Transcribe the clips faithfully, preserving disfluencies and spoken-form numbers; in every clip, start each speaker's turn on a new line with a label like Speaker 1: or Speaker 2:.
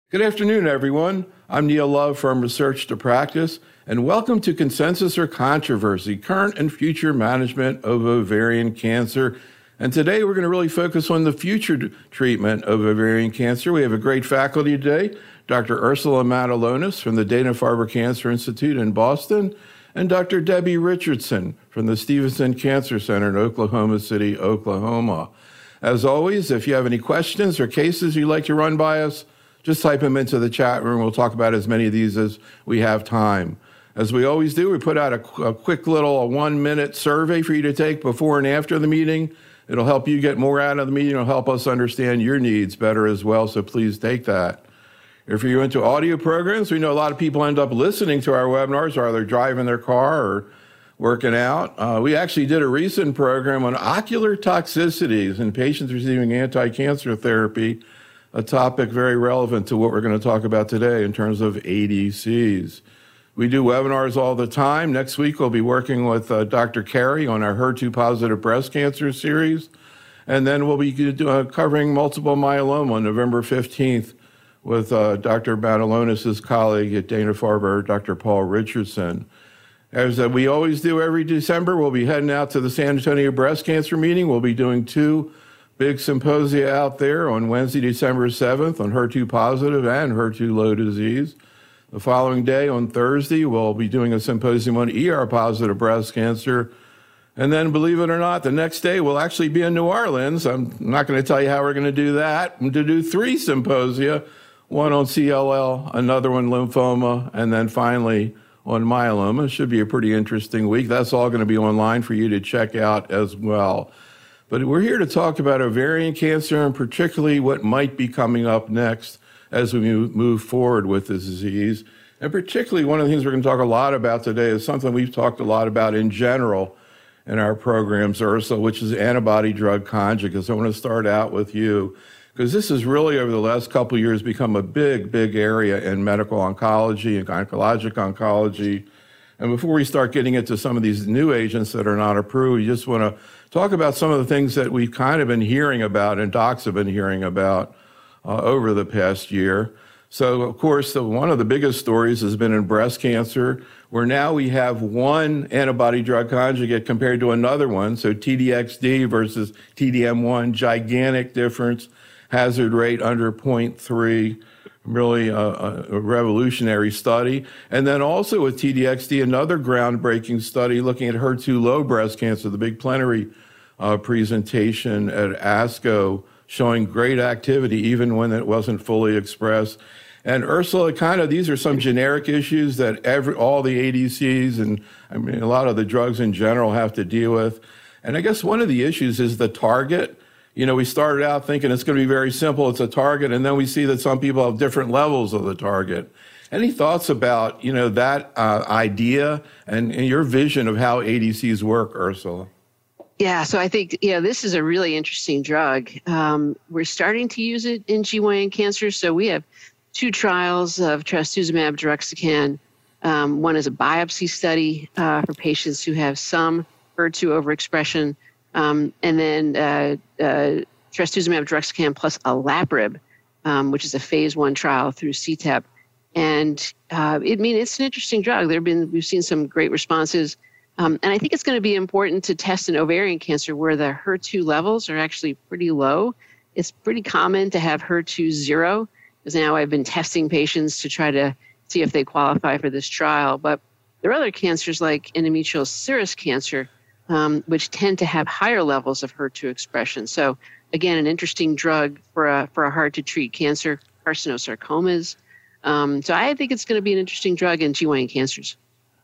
Speaker 1: Good afternoon, everyone. I'm Neil Love from Research to Practice, and welcome to Consensus or Controversy, Current and Future Management of Ovarian Cancer. And today we're going to really focus on the future treatment of ovarian cancer. We have a great faculty today, Doctor Ursula Matulonis from the Dana-Farber Cancer Institute in Boston, and Doctor Debbie Richardson from the Stevenson Cancer Center in Oklahoma City, Oklahoma. As always, if you have any questions or cases you'd like to run by us, just type them into the chat room. We'll talk about as many of these as we have time. As we always do, we put out a, a quick little a one-minute survey for you to take before and after the meeting. It'll help you get more out of the meeting. It'll help us understand your needs better as well, so please take that. If you're into audio programs, we know a lot of people end up listening to our webinars, or they're driving their car or working out. Uh, we actually did a recent program on ocular toxicities in patients receiving anti-cancer therapy, a topic very relevant to what we're going to talk about today in terms of A D Cs. We do webinars all the time. Next week, we'll be working with uh, Doctor Carey on our H E R two positive breast cancer series. And then we'll be uh, covering multiple myeloma on November fifteenth with uh, Doctor Matulonis' colleague at Dana-Farber, Doctor Paul Richardson. As uh, we always do every December, we'll be heading out to the San Antonio Breast Cancer Meeting. We'll be doing two big symposia out there on Wednesday, December seventh on H E R two positive and H E R two low disease. The following day, on Thursday, we'll be doing a symposium on E R positive breast cancer. And then, believe it or not, the next day we'll actually be in New Orleans. I'm not going to tell you how we're going to do that. I'm going to do three symposia, one on C L L, another one lymphoma, and then finally on myeloma. It should be a pretty interesting week. That's all going to be online for you to check out as well. But we're here to talk about ovarian cancer and particularly what might be coming up next as we move forward with this disease. And particularly one of the things we're going to talk a lot about today is something we've talked a lot about in general in our programs, Ursula, which is antibody-drug conjugates. I want to start out with you because this has really, over the last couple of years, become a big, big area in medical oncology and gynecologic oncology. And before we start getting into some of these new agents that are not approved, we just want to talk about some of the things that we've kind of been hearing about and docs have been hearing about uh, over the past year. So, of course, the, one of the biggest stories has been in breast cancer, where now we have one antibody-drug conjugate compared to another one. So T D X D versus T D M one, gigantic difference, hazard rate under zero point three. Really a, a revolutionary study. And then also with T D X D, another groundbreaking study looking at H E R two low breast cancer, the big plenary uh, presentation at ASCO, showing great activity even when it wasn't fully expressed. And Ursula, kind of, these are some generic issues that every all the A D Cs and I mean a lot of the drugs in general have to deal with. And I guess one of the issues is the target. You know, we started out thinking it's going to be very simple. It's a target. And then we see that some people have different levels of the target. Any thoughts about, you know, that uh, idea and, and your vision of how A D Cs work, Ursula?
Speaker 2: Yeah, so I think, you know, this is a really interesting drug. Um, we're starting to use it in G Y N cancer. So we have two trials of trastuzumab deruxtecan. Um, one is a biopsy study uh, for patients who have some H E R two overexpression. Um, and then uh, uh, trastuzumab deruxtecan plus olaparib, um, which is a phase one trial through C T E P. And uh, it, I mean, it's an interesting drug. There have been, we've seen some great responses. Um, and I think it's going to be important to test in ovarian cancer where the H E R two levels are actually pretty low. It's pretty common to have H E R two zero, because now I've been testing patients to try to see if they qualify for this trial. But there are other cancers like endometrial serous cancer, Um, which tend to have higher levels of H E R two expression. So again, an interesting drug for a, for a hard to treat cancer, carcinosarcomas. Um, so I think it's going to be an interesting drug in G Y N cancers.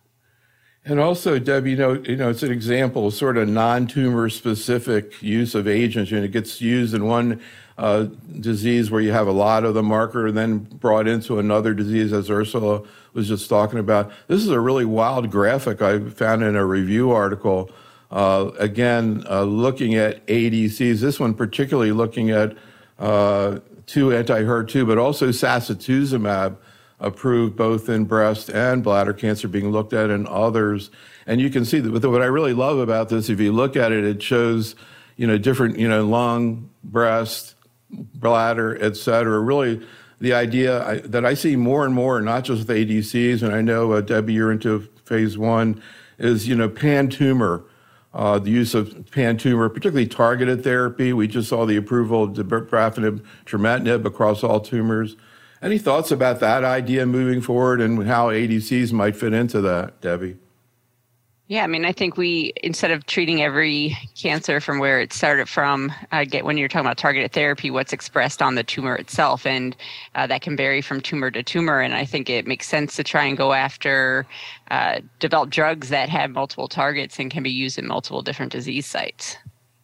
Speaker 1: And also, Deb, you know, you know, it's an example of sort of non-tumor specific use of agents. You know, it gets used in one uh, disease where you have a lot of the marker and then brought into another disease, as Ursula was just talking about. This is a really wild graphic I found in a review article. Uh, again, uh, looking at A D Cs, this one particularly looking at uh, two anti-H E R two, but also sacituzumab, approved both in breast and bladder cancer, being looked at in others. And you can see that what I really love about this, if you look at it, it shows, you know, different, you know, lung, breast, bladder, et cetera, really the idea I, that I see more and more, not just with A D Cs, and I know, uh, Debbie, you're into phase one, is, you know, pan-tumor, uh, the use of pan-tumor, particularly targeted therapy. We just saw the approval of dabrafenib, trametinib across all tumors. Any thoughts about that idea moving forward and how A D Cs might fit into that, Debbie?
Speaker 3: Yeah, I mean, I think we, instead of treating every cancer from where it started from, uh, get when you're talking about targeted therapy, what's expressed on the tumor itself, and uh, that can vary from tumor to tumor. And I think it makes sense to try and go after, uh, develop drugs that have multiple targets and can be used in multiple different disease sites.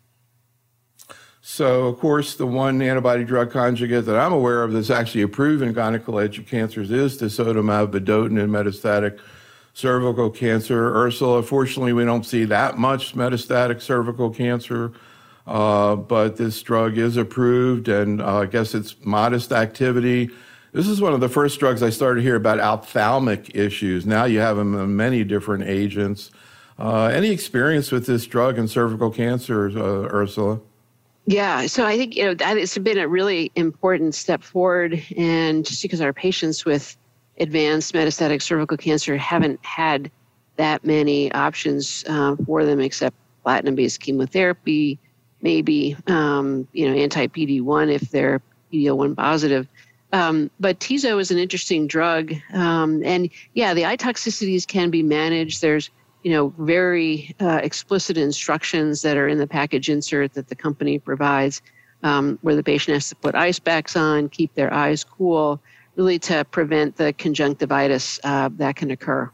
Speaker 1: So, of course, the one antibody drug conjugate that I'm aware of that's actually approved in gynecologic cancers is tisotumab vedotin in metastatic cervical cancer. Ursula, fortunately, we don't see that much metastatic cervical cancer, uh, but this drug is approved, and uh, I guess it's modest activity. This is one of the first drugs I started to hear about ophthalmic issues. Now you have them in many different agents. Uh, any experience with this drug in cervical cancer, uh, Ursula?
Speaker 2: Yeah, so I think, you know, that it's been a really important step forward, and just because our patients with advanced metastatic cervical cancer haven't had that many options uh, for them except platinum-based chemotherapy, maybe, um, you know, anti-P D one if they're P D L one positive. Um, but Tiso is an interesting drug. Um, and yeah, the eye toxicities can be managed. There's, you know, very uh, explicit instructions that are in the package insert that the company provides, um, where the patient has to put ice packs on, keep their eyes cool, really to prevent the conjunctivitis uh, that can occur.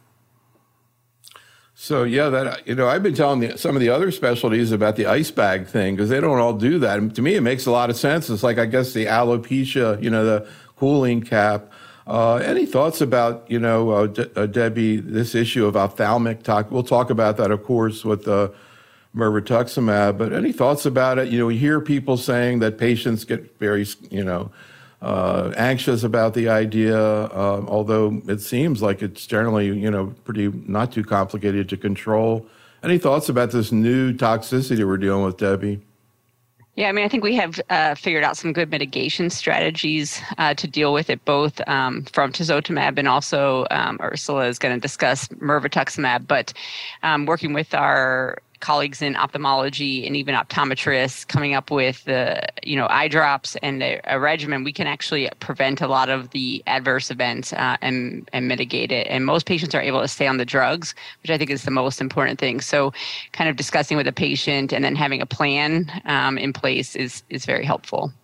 Speaker 1: So, yeah, that, you know, I've been telling the, some of the other specialties about the ice bag thing because they don't all do that. And to me, it makes a lot of sense. It's like, I guess, the alopecia, you know, the cooling cap. Uh, any thoughts about, you know, uh, De- uh, Debbie, this issue of ophthalmic talk? We'll talk about that, of course, with uh, mirvetuximab. But any thoughts about it? You know, we hear people saying that patients get very, you know, Uh, anxious about the idea, uh, although it seems like it's generally, you know, pretty not too complicated to control. Any thoughts about this new toxicity we're dealing with, Debbie?
Speaker 3: Yeah, I mean, I think we have uh, figured out some good mitigation strategies uh, to deal with it, both um, from tisotumab and also um, Ursula is going to discuss mirvetuximab, but um, working with our colleagues in ophthalmology and even optometrists coming up with the, you know, eye drops and a, a regimen, we can actually prevent a lot of the adverse events uh, and, and mitigate it. And most patients are able to stay on the drugs, which I think is the most important thing. So kind of discussing with the patient and then having a plan um, in place is, is very helpful.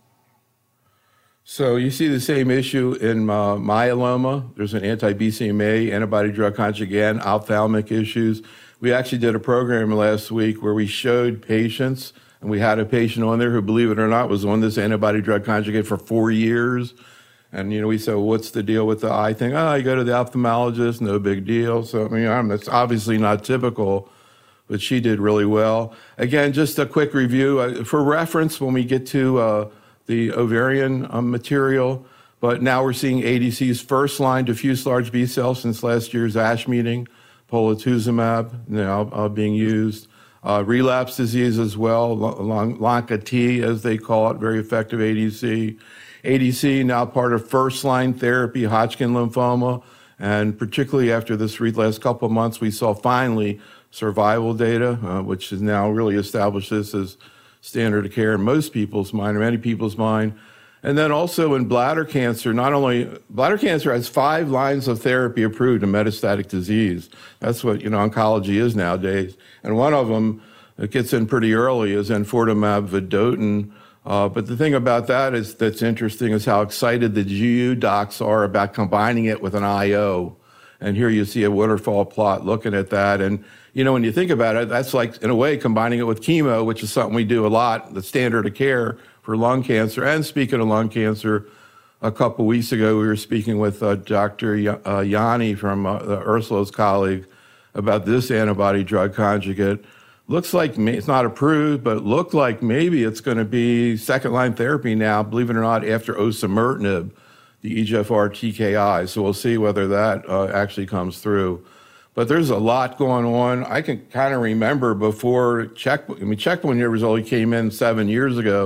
Speaker 1: So you see the same issue in uh, myeloma. There's an anti-B C M A antibody drug conjugate, and ophthalmic issues. We actually did a program last week where we showed patients, and we had a patient on there who, believe it or not, was on this antibody drug conjugate for four years. And, you know, we said, well, what's the deal with the eye thing? Oh, you go to the ophthalmologist, no big deal. So, I mean, I'm, that's obviously not typical, but she did really well. Again, just a quick review. Uh, for reference, when we get to uh, the ovarian um, material, but now we're seeing A D C's first-line diffuse large B cells since last year's ASH meeting. Polatuzumab now uh, being used. Uh, relapse disease as well, Lonca-T as they call it, very effective A D C. A D C now part of first-line therapy, Hodgkin lymphoma, and particularly after this last couple of months, we saw finally survival data, uh, which has now really established this as standard of care in most people's mind, or many people's mind. And then also in bladder cancer, not only bladder cancer has five lines of therapy approved in metastatic disease. That's what, you know, oncology is nowadays. And one of them that gets in pretty early is enfortumab vedotin. Uh, but the thing about that is that's interesting is how excited the G U docs are about combining it with an I O. And here you see a waterfall plot looking at that. And, you know, when you think about it, that's like, in a way, combining it with chemo, which is something we do a lot, the standard of care for lung cancer. And speaking of lung cancer, a couple weeks ago, we were speaking with uh, Doctor Y- uh, Yanni from uh, Ursula's colleague about this antibody drug conjugate. Looks like may- it's not approved, but looked like maybe it's going to be second-line therapy now, believe it or not, after osimertinib, the E G F R T K I. So we'll see whether that uh, actually comes through. But there's a lot going on. I can kind of remember before check. I mean, checkpoint inhibitors only came in seven years ago,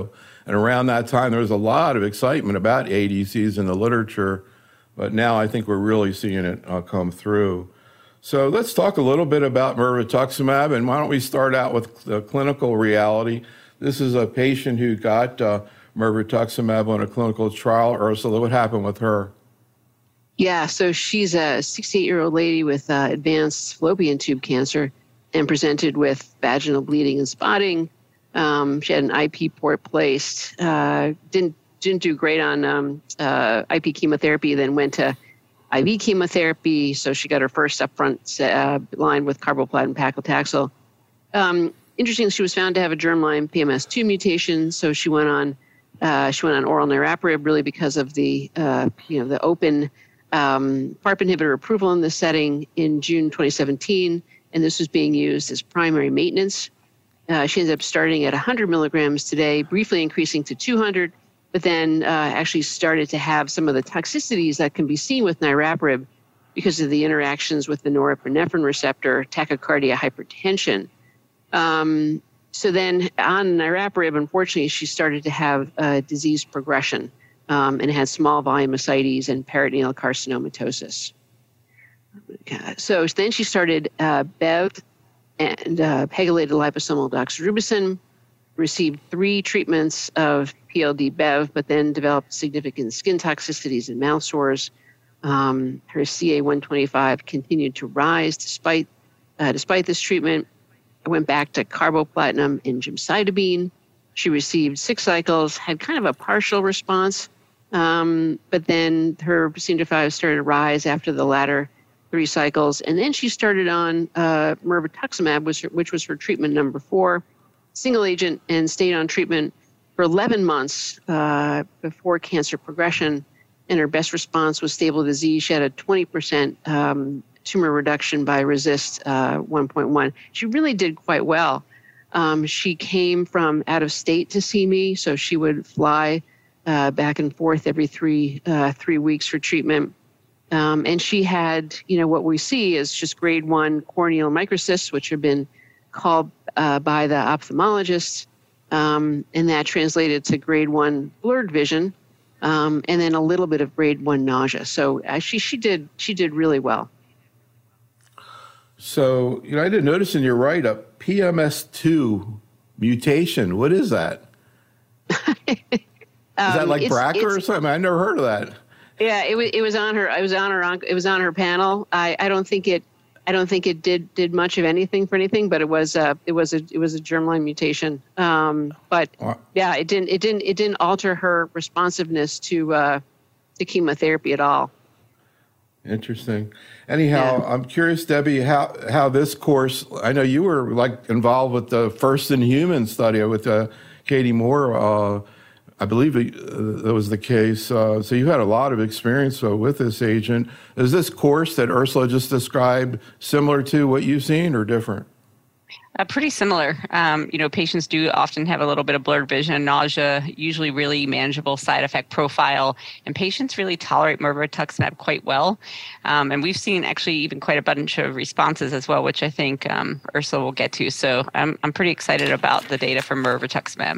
Speaker 1: And around that time, there was a lot of excitement about A D Cs in the literature, but now I think we're really seeing it uh, come through. So let's talk a little bit about mirvetuximab, and why don't we start out with the clinical reality. This is a patient who got uh, mirvetuximab on a clinical trial. Ursula, what happened with her?
Speaker 2: Yeah, so she's a sixty-eight-year-old lady with uh, advanced fallopian tube cancer and presented with vaginal bleeding and spotting. Um, she had an I P port placed, uh, didn't didn't do great on um, uh, I P chemotherapy, then went to I V chemotherapy. So she got her first upfront uh, line with carboplatin paclitaxel. Um, interesting, she was found to have a germline P M S two mutation, so she went on uh, she went on oral niraparib really because of the uh, you know the open um, PARP inhibitor approval in this setting in June twenty seventeen, and this was being used as primary maintenance. Uh, she ended up starting at one hundred milligrams today, briefly increasing to two hundred, but then uh, actually started to have some of the toxicities that can be seen with niraparib because of the interactions with the norepinephrine receptor, tachycardia, hypertension. Um, so then on niraparib, unfortunately, she started to have uh, disease progression um, and had small volume ascites and peritoneal carcinomatosis. So then she started uh, Bev and uh, pegylated liposomal doxorubicin, received three treatments of P L D Bev, but then developed significant skin toxicities and mouth sores. Um, her C A one twenty-five continued to rise despite uh, despite this treatment. I went back to carboplatin and gemcitabine. She received six cycles, had kind of a partial response, um, but then her C A one twenty-five started to rise after the latter three cycles. And then she started on uh, mirvetuximab, which, which was her treatment number four, single agent, and stayed on treatment for eleven months uh, before cancer progression. And her best response was stable disease. She had a twenty percent um, tumor reduction by RECIST uh, one point one. She really did quite well. Um, she came from out of state to see me, so she would fly uh, back and forth every three uh, three weeks for treatment. Um, and she had, you know, what we see is just grade one corneal microcysts, which have been called uh, by the ophthalmologist, um, and that translated to grade one blurred vision, um, and then a little bit of grade one nausea. So uh, she she did she did really well.
Speaker 1: So, you know, I didn't notice in your write-up, P M S two mutation. What is that?
Speaker 2: um,
Speaker 1: is that like
Speaker 2: it's,
Speaker 1: B R C A or
Speaker 2: it's,
Speaker 1: something? I never heard of that.
Speaker 2: Yeah, it was it was on her. I was on her. It was on her panel. I, I don't think it. I don't think it did did much of anything for anything, but it was a it was a it was a germline mutation. Um, but yeah, it didn't it didn't it didn't alter her responsiveness to uh, to chemotherapy at all.
Speaker 1: Interesting. Anyhow, yeah. I'm curious, Debbie, how how this course. I know you were like involved with the first in human study with uh, Katie Moore. Uh, I believe it, uh, that was the case. Uh, so you had a lot of experience uh, with this agent. Is this course that Ursula just described similar to what you've seen or different?
Speaker 3: Uh, pretty similar. Um, you know, patients do often have a little bit of blurred vision and nausea, usually really manageable side effect profile, and patients really tolerate mirvetuximab quite well. Um, and we've seen actually even quite a bunch of responses as well, which I think um, Ursula will get to. So I'm I'm pretty excited about the data from mirvetuximab.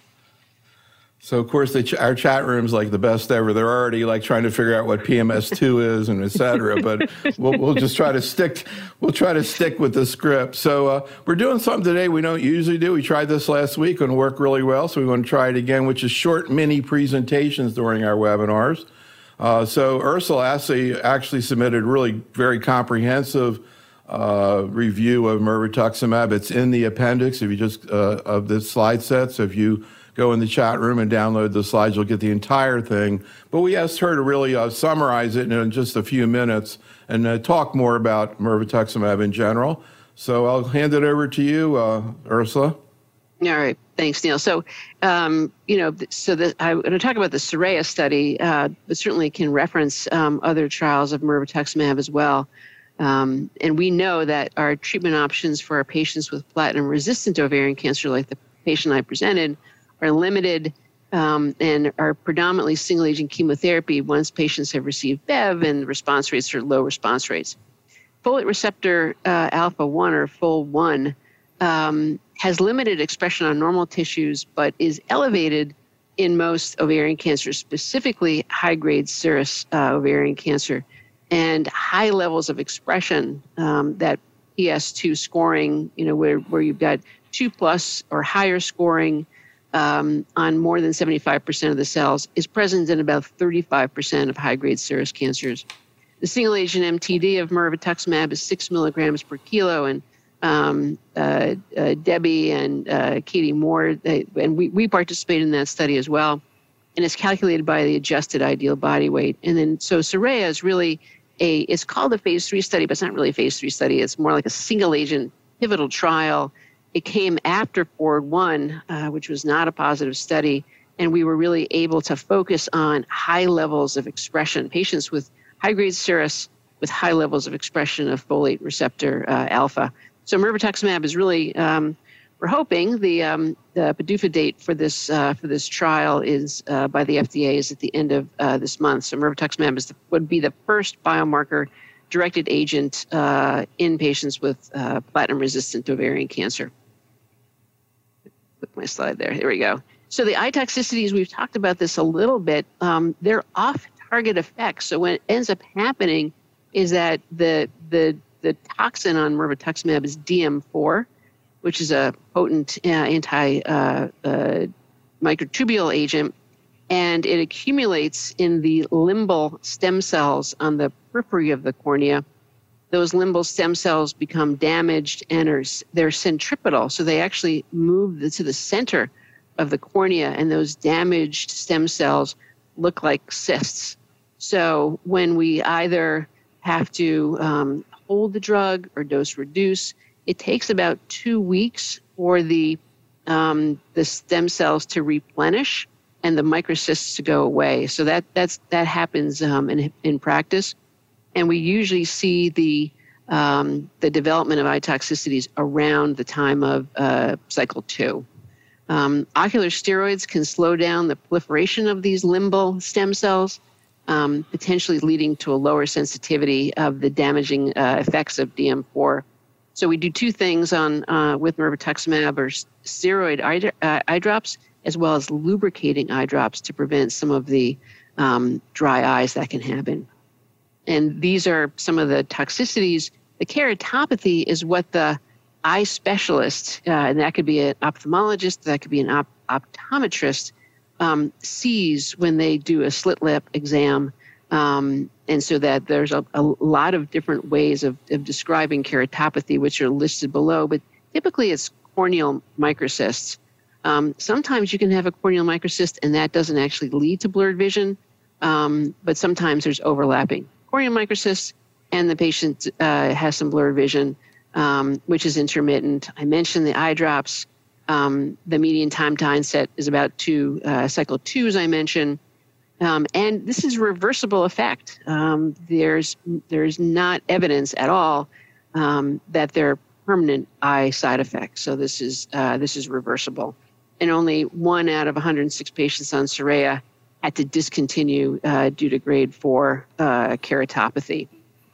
Speaker 1: So, of course, the ch- our chat room's like the best ever. They're already like trying to figure out what P M S two is and et cetera. But we'll, we'll just try to stick. We'll try to stick with the script. So uh, we're doing something today we don't usually do. We tried this last week and it worked really well. So we want to try it again, which is short mini presentations during our webinars. Uh, so Ursula actually, actually submitted really very comprehensive uh, review of mirvetuximab. It's in the appendix if you just uh, of this slide set. So if you go in the chat room and download the slides, you'll get the entire thing. But we asked her to really uh, summarize it in just a few minutes and uh, talk more about mirvetuximab in general. So I'll hand it over to you, uh, Ursula.
Speaker 2: All right. Thanks, Neil. So, um, you know, so the, I'm going to talk about the SORAYA study, uh, but certainly can reference um, other trials of mirvetuximab as well. Um, and we know that our treatment options for our patients with platinum-resistant ovarian cancer, like the patient I presented, are limited um, and are predominantly single-agent chemotherapy once patients have received Bev, and the response rates are low response rates. Folate receptor uh, alpha one, or F O L one, um, has limited expression on normal tissues, but is elevated in most ovarian cancers, specifically high-grade serous uh, ovarian cancer, and high levels of expression, um, that P S two scoring, you know, where, where you've got two plus or higher scoring um, on more than seventy-five percent of the cells, is present in about thirty-five percent of high-grade serous cancers. The single-agent M T D of mirvetuximab is six milligrams per kilo, and um, uh, uh, Debbie and uh, Katie Moore, they, and we, we participated in that study as well, and it's calculated by the adjusted ideal body weight. And then, so SORAYA is really a, it's called a phase three study, but it's not really a phase three study. It's more like a single-agent pivotal trial. It came after FORWARD one, uh, which was not a positive study, and we were really able to focus on high levels of expression, patients with high-grade serous with high levels of expression of folate receptor uh, alpha. So mirvetuximab is really, um, we're hoping the um, the P D U F A date for this uh, for this trial is uh, by the F D A is at the end of uh, this month. So mirvetuximab is the, would be the first biomarker-directed agent uh, in patients with uh, platinum-resistant ovarian cancer. Put my slide there. Here we go. So the eye toxicities, we've talked about this a little bit. Um, they're off-target effects. So what ends up happening is that the the the toxin on mirvetuximab is D M four, which is a potent uh, anti-microtubule uh, uh, agent, and it accumulates in the limbal stem cells on the periphery of the cornea. Those limbal stem cells become damaged and are, they're centripetal, so they actually move the, to the center of the cornea, and those damaged stem cells look like cysts. So when we either have to um, hold the drug or dose reduce, it takes about two weeks for the um, the stem cells to replenish and the microcysts to go away. So that that's that happens um, in in practice, and we usually see the um, the development of eye toxicities around the time of uh, cycle two. Um, ocular steroids can slow down the proliferation of these limbal stem cells, um, potentially leading to a lower sensitivity of the damaging uh, effects of D M four. So we do two things on uh, with mirvetuximab, or steroid eye, uh, eye drops, as well as lubricating eye drops to prevent some of the um, dry eyes that can happen. And these are some of the toxicities. The keratopathy is what the eye specialist, uh, and that could be an ophthalmologist, that could be an op- optometrist, um, sees when they do a slit lip exam. Um, and so that there's a, a lot of different ways of, of describing keratopathy, which are listed below, but typically it's corneal microcysts. Um, sometimes you can have a corneal microcyst and that doesn't actually lead to blurred vision, um, but sometimes there's overlapping corneal microcysts and the patient uh, has some blurred vision, um, which is intermittent. I mentioned the eye drops. Um, the median time to onset is about two, uh, cycle two, as I mentioned. Um, and this is a reversible effect. Um, there's there's not evidence at all um, that there are permanent eye side effects. So this is uh, this is reversible. And only one out of one hundred six patients on SORAYA had to discontinue uh, due to grade four uh, keratopathy.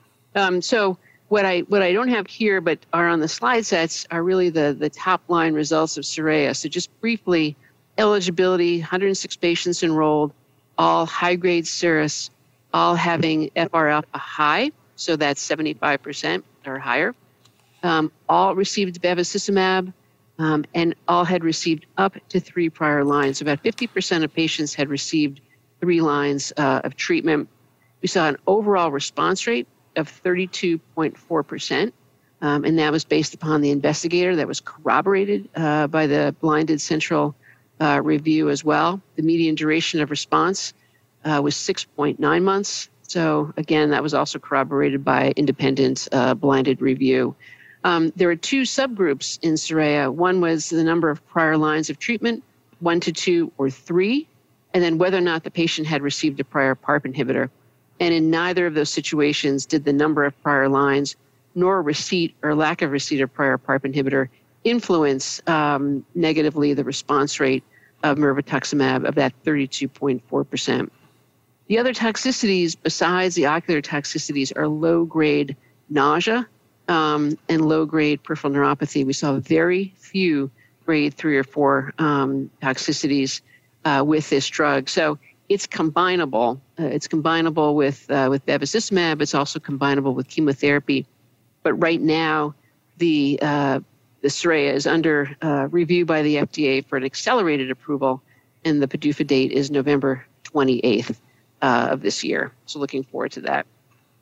Speaker 2: Um, so what I what I don't have here, but are on the slide sets, are really the the top line results of SORAYA. So just briefly, eligibility: one hundred six patients enrolled, all high-grade serous, all having F R alpha high, so that's seventy-five percent or higher. Um, all received bevacizumab, um, and all had received up to three prior lines. About fifty percent of patients had received three lines uh, of treatment. We saw an overall response rate of thirty-two point four percent, um, and that was based upon the investigator. That was corroborated uh, by the blinded central Uh, review as well. The median duration of response uh, was six point nine months. So again, that was also corroborated by independent uh, blinded review. Um, there were two subgroups in SORAYA. One was the number of prior lines of treatment, one to two or three, and then whether or not the patient had received a prior PARP inhibitor. And in neither of those situations did the number of prior lines nor receipt or lack of receipt of prior PARP inhibitor influence um, negatively the response rate of mirvetuximab of that thirty-two point four percent. The other toxicities besides the ocular toxicities are low-grade nausea um, and low-grade peripheral neuropathy. We saw very few grade three or four um, toxicities. uh, with this drug. So it's combinable. Uh, it's combinable with uh, with bevacizumab. It's also combinable with chemotherapy. But right now, the uh, the SORAYA is under uh, review by the F D A for an accelerated approval, and the PDUFA date is November twenty-eighth uh, of this year. So looking forward to that.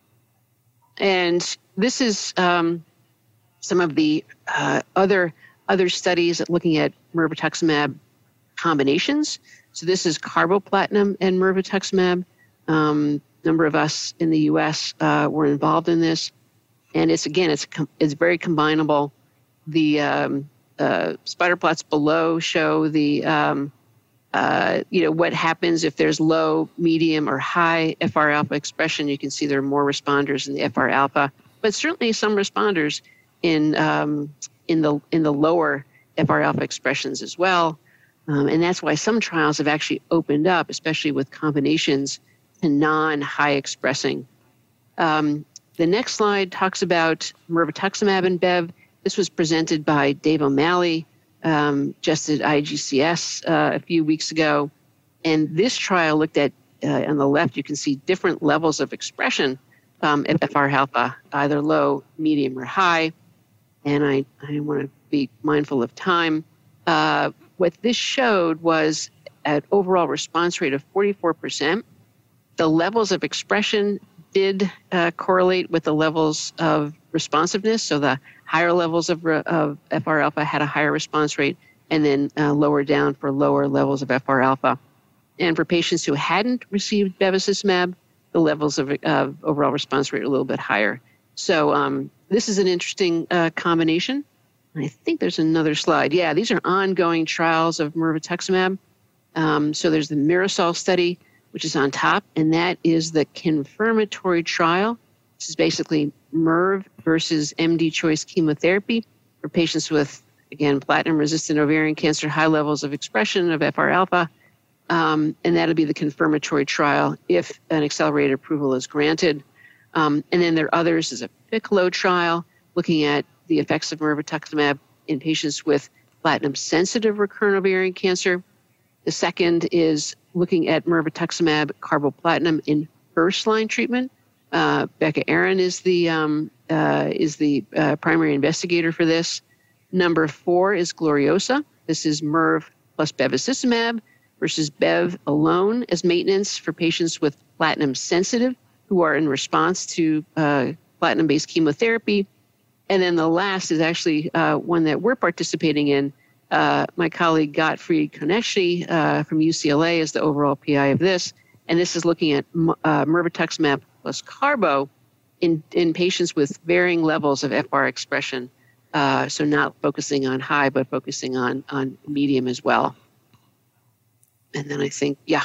Speaker 2: And this is um, some of the uh, other other studies looking at mirvetuximab combinations. So this is carboplatin and mirvetuximab. Um, a number of us in the U S uh, were involved in this, and it's again it's it's very combinable. The um, uh, spider plots below show the um, uh, you know what happens if there's low, medium, or high F R alpha expression. You can see there are more responders in the F R alpha, but certainly some responders in um, in the in the lower F R alpha expressions as well. Um, and that's why some trials have actually opened up, especially with combinations, to non-high expressing. Um, the next slide talks about mirvetuximab and Bev. This was presented by Dave O'Malley um, just at I G C S uh, a few weeks ago. And this trial looked at, uh, on the left, you can see different levels of expression um, of F R alpha, either low, medium, or high. And I, I want to be mindful of time. Uh, what this showed was an overall response rate of forty-four percent. The levels of expression did uh, correlate with the levels of responsiveness. So the higher levels of, of F R alpha had a higher response rate, and then uh, lower down for lower levels of F R alpha. And for patients who hadn't received bevacizumab, the levels of uh, overall response rate are a little bit higher. So um, this is an interesting uh, combination. I think there's another slide. Yeah, these are ongoing trials of mirvetuximab. Um, so there's the MIRASOL study, which is on top, and that is the confirmatory trial. This is basically MIRV versus M D choice chemotherapy for patients with, again, platinum-resistant ovarian cancer, high levels of expression of F R alpha. Um, and that'll be the confirmatory trial if an accelerated approval is granted. Um, and then there are others. There's a PICCOLO trial looking at the effects of mirvetuximab in patients with platinum-sensitive recurrent ovarian cancer. The second is looking at mirvetuximab carboplatin in first-line treatment. Uh, Becca Aaron is the um, uh, is the uh, primary investigator for this. Number four is Gloriosa. This is MIRV plus bevacizumab versus Bev alone as maintenance for patients with platinum-sensitive who are in response to uh, platinum-based chemotherapy. And then the last is actually uh, one that we're participating in. Uh, my colleague Gottfried Konecny uh, from U C L A is the overall P I of this. And this is looking at uh, mirvetuximab plus carbo in, in patients with varying levels of F R expression. Uh, so not focusing on high, but focusing on, on medium as well. And then I think, yeah,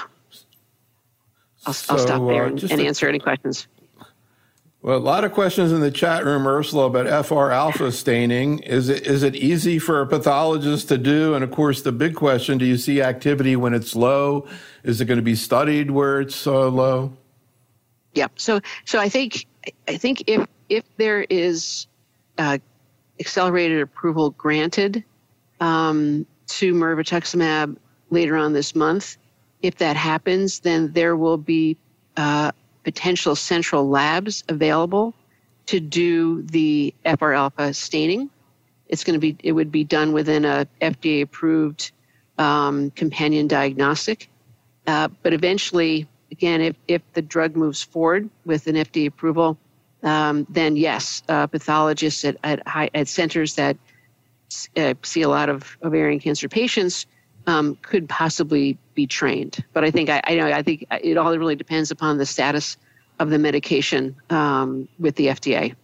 Speaker 2: I'll, so, I'll stop there and, uh, and answer any questions.
Speaker 1: Well, a lot of questions in the chat room, Ursula, about F R alpha staining. Is it is it easy for a pathologist to do? And of course, the big question: do you see activity when it's low? Is it going to be studied where it's uh, low?
Speaker 2: Yeah. So so I think I think if if there is uh, accelerated approval granted um, to mirvetuximab later on this month, if that happens, then there will be uh, potential central labs available to do the F R alpha staining. It's going to be, it would be done within a F D A approved um, companion diagnostic. Uh, but eventually, again, if, if the drug moves forward with an F D A approval, um, then yes, uh, pathologists at, at, high, at centers that uh, see a lot of ovarian cancer patients um, could possibly be trained. But I think I, I know I think it all really depends upon the status of the medication um, with the F D A.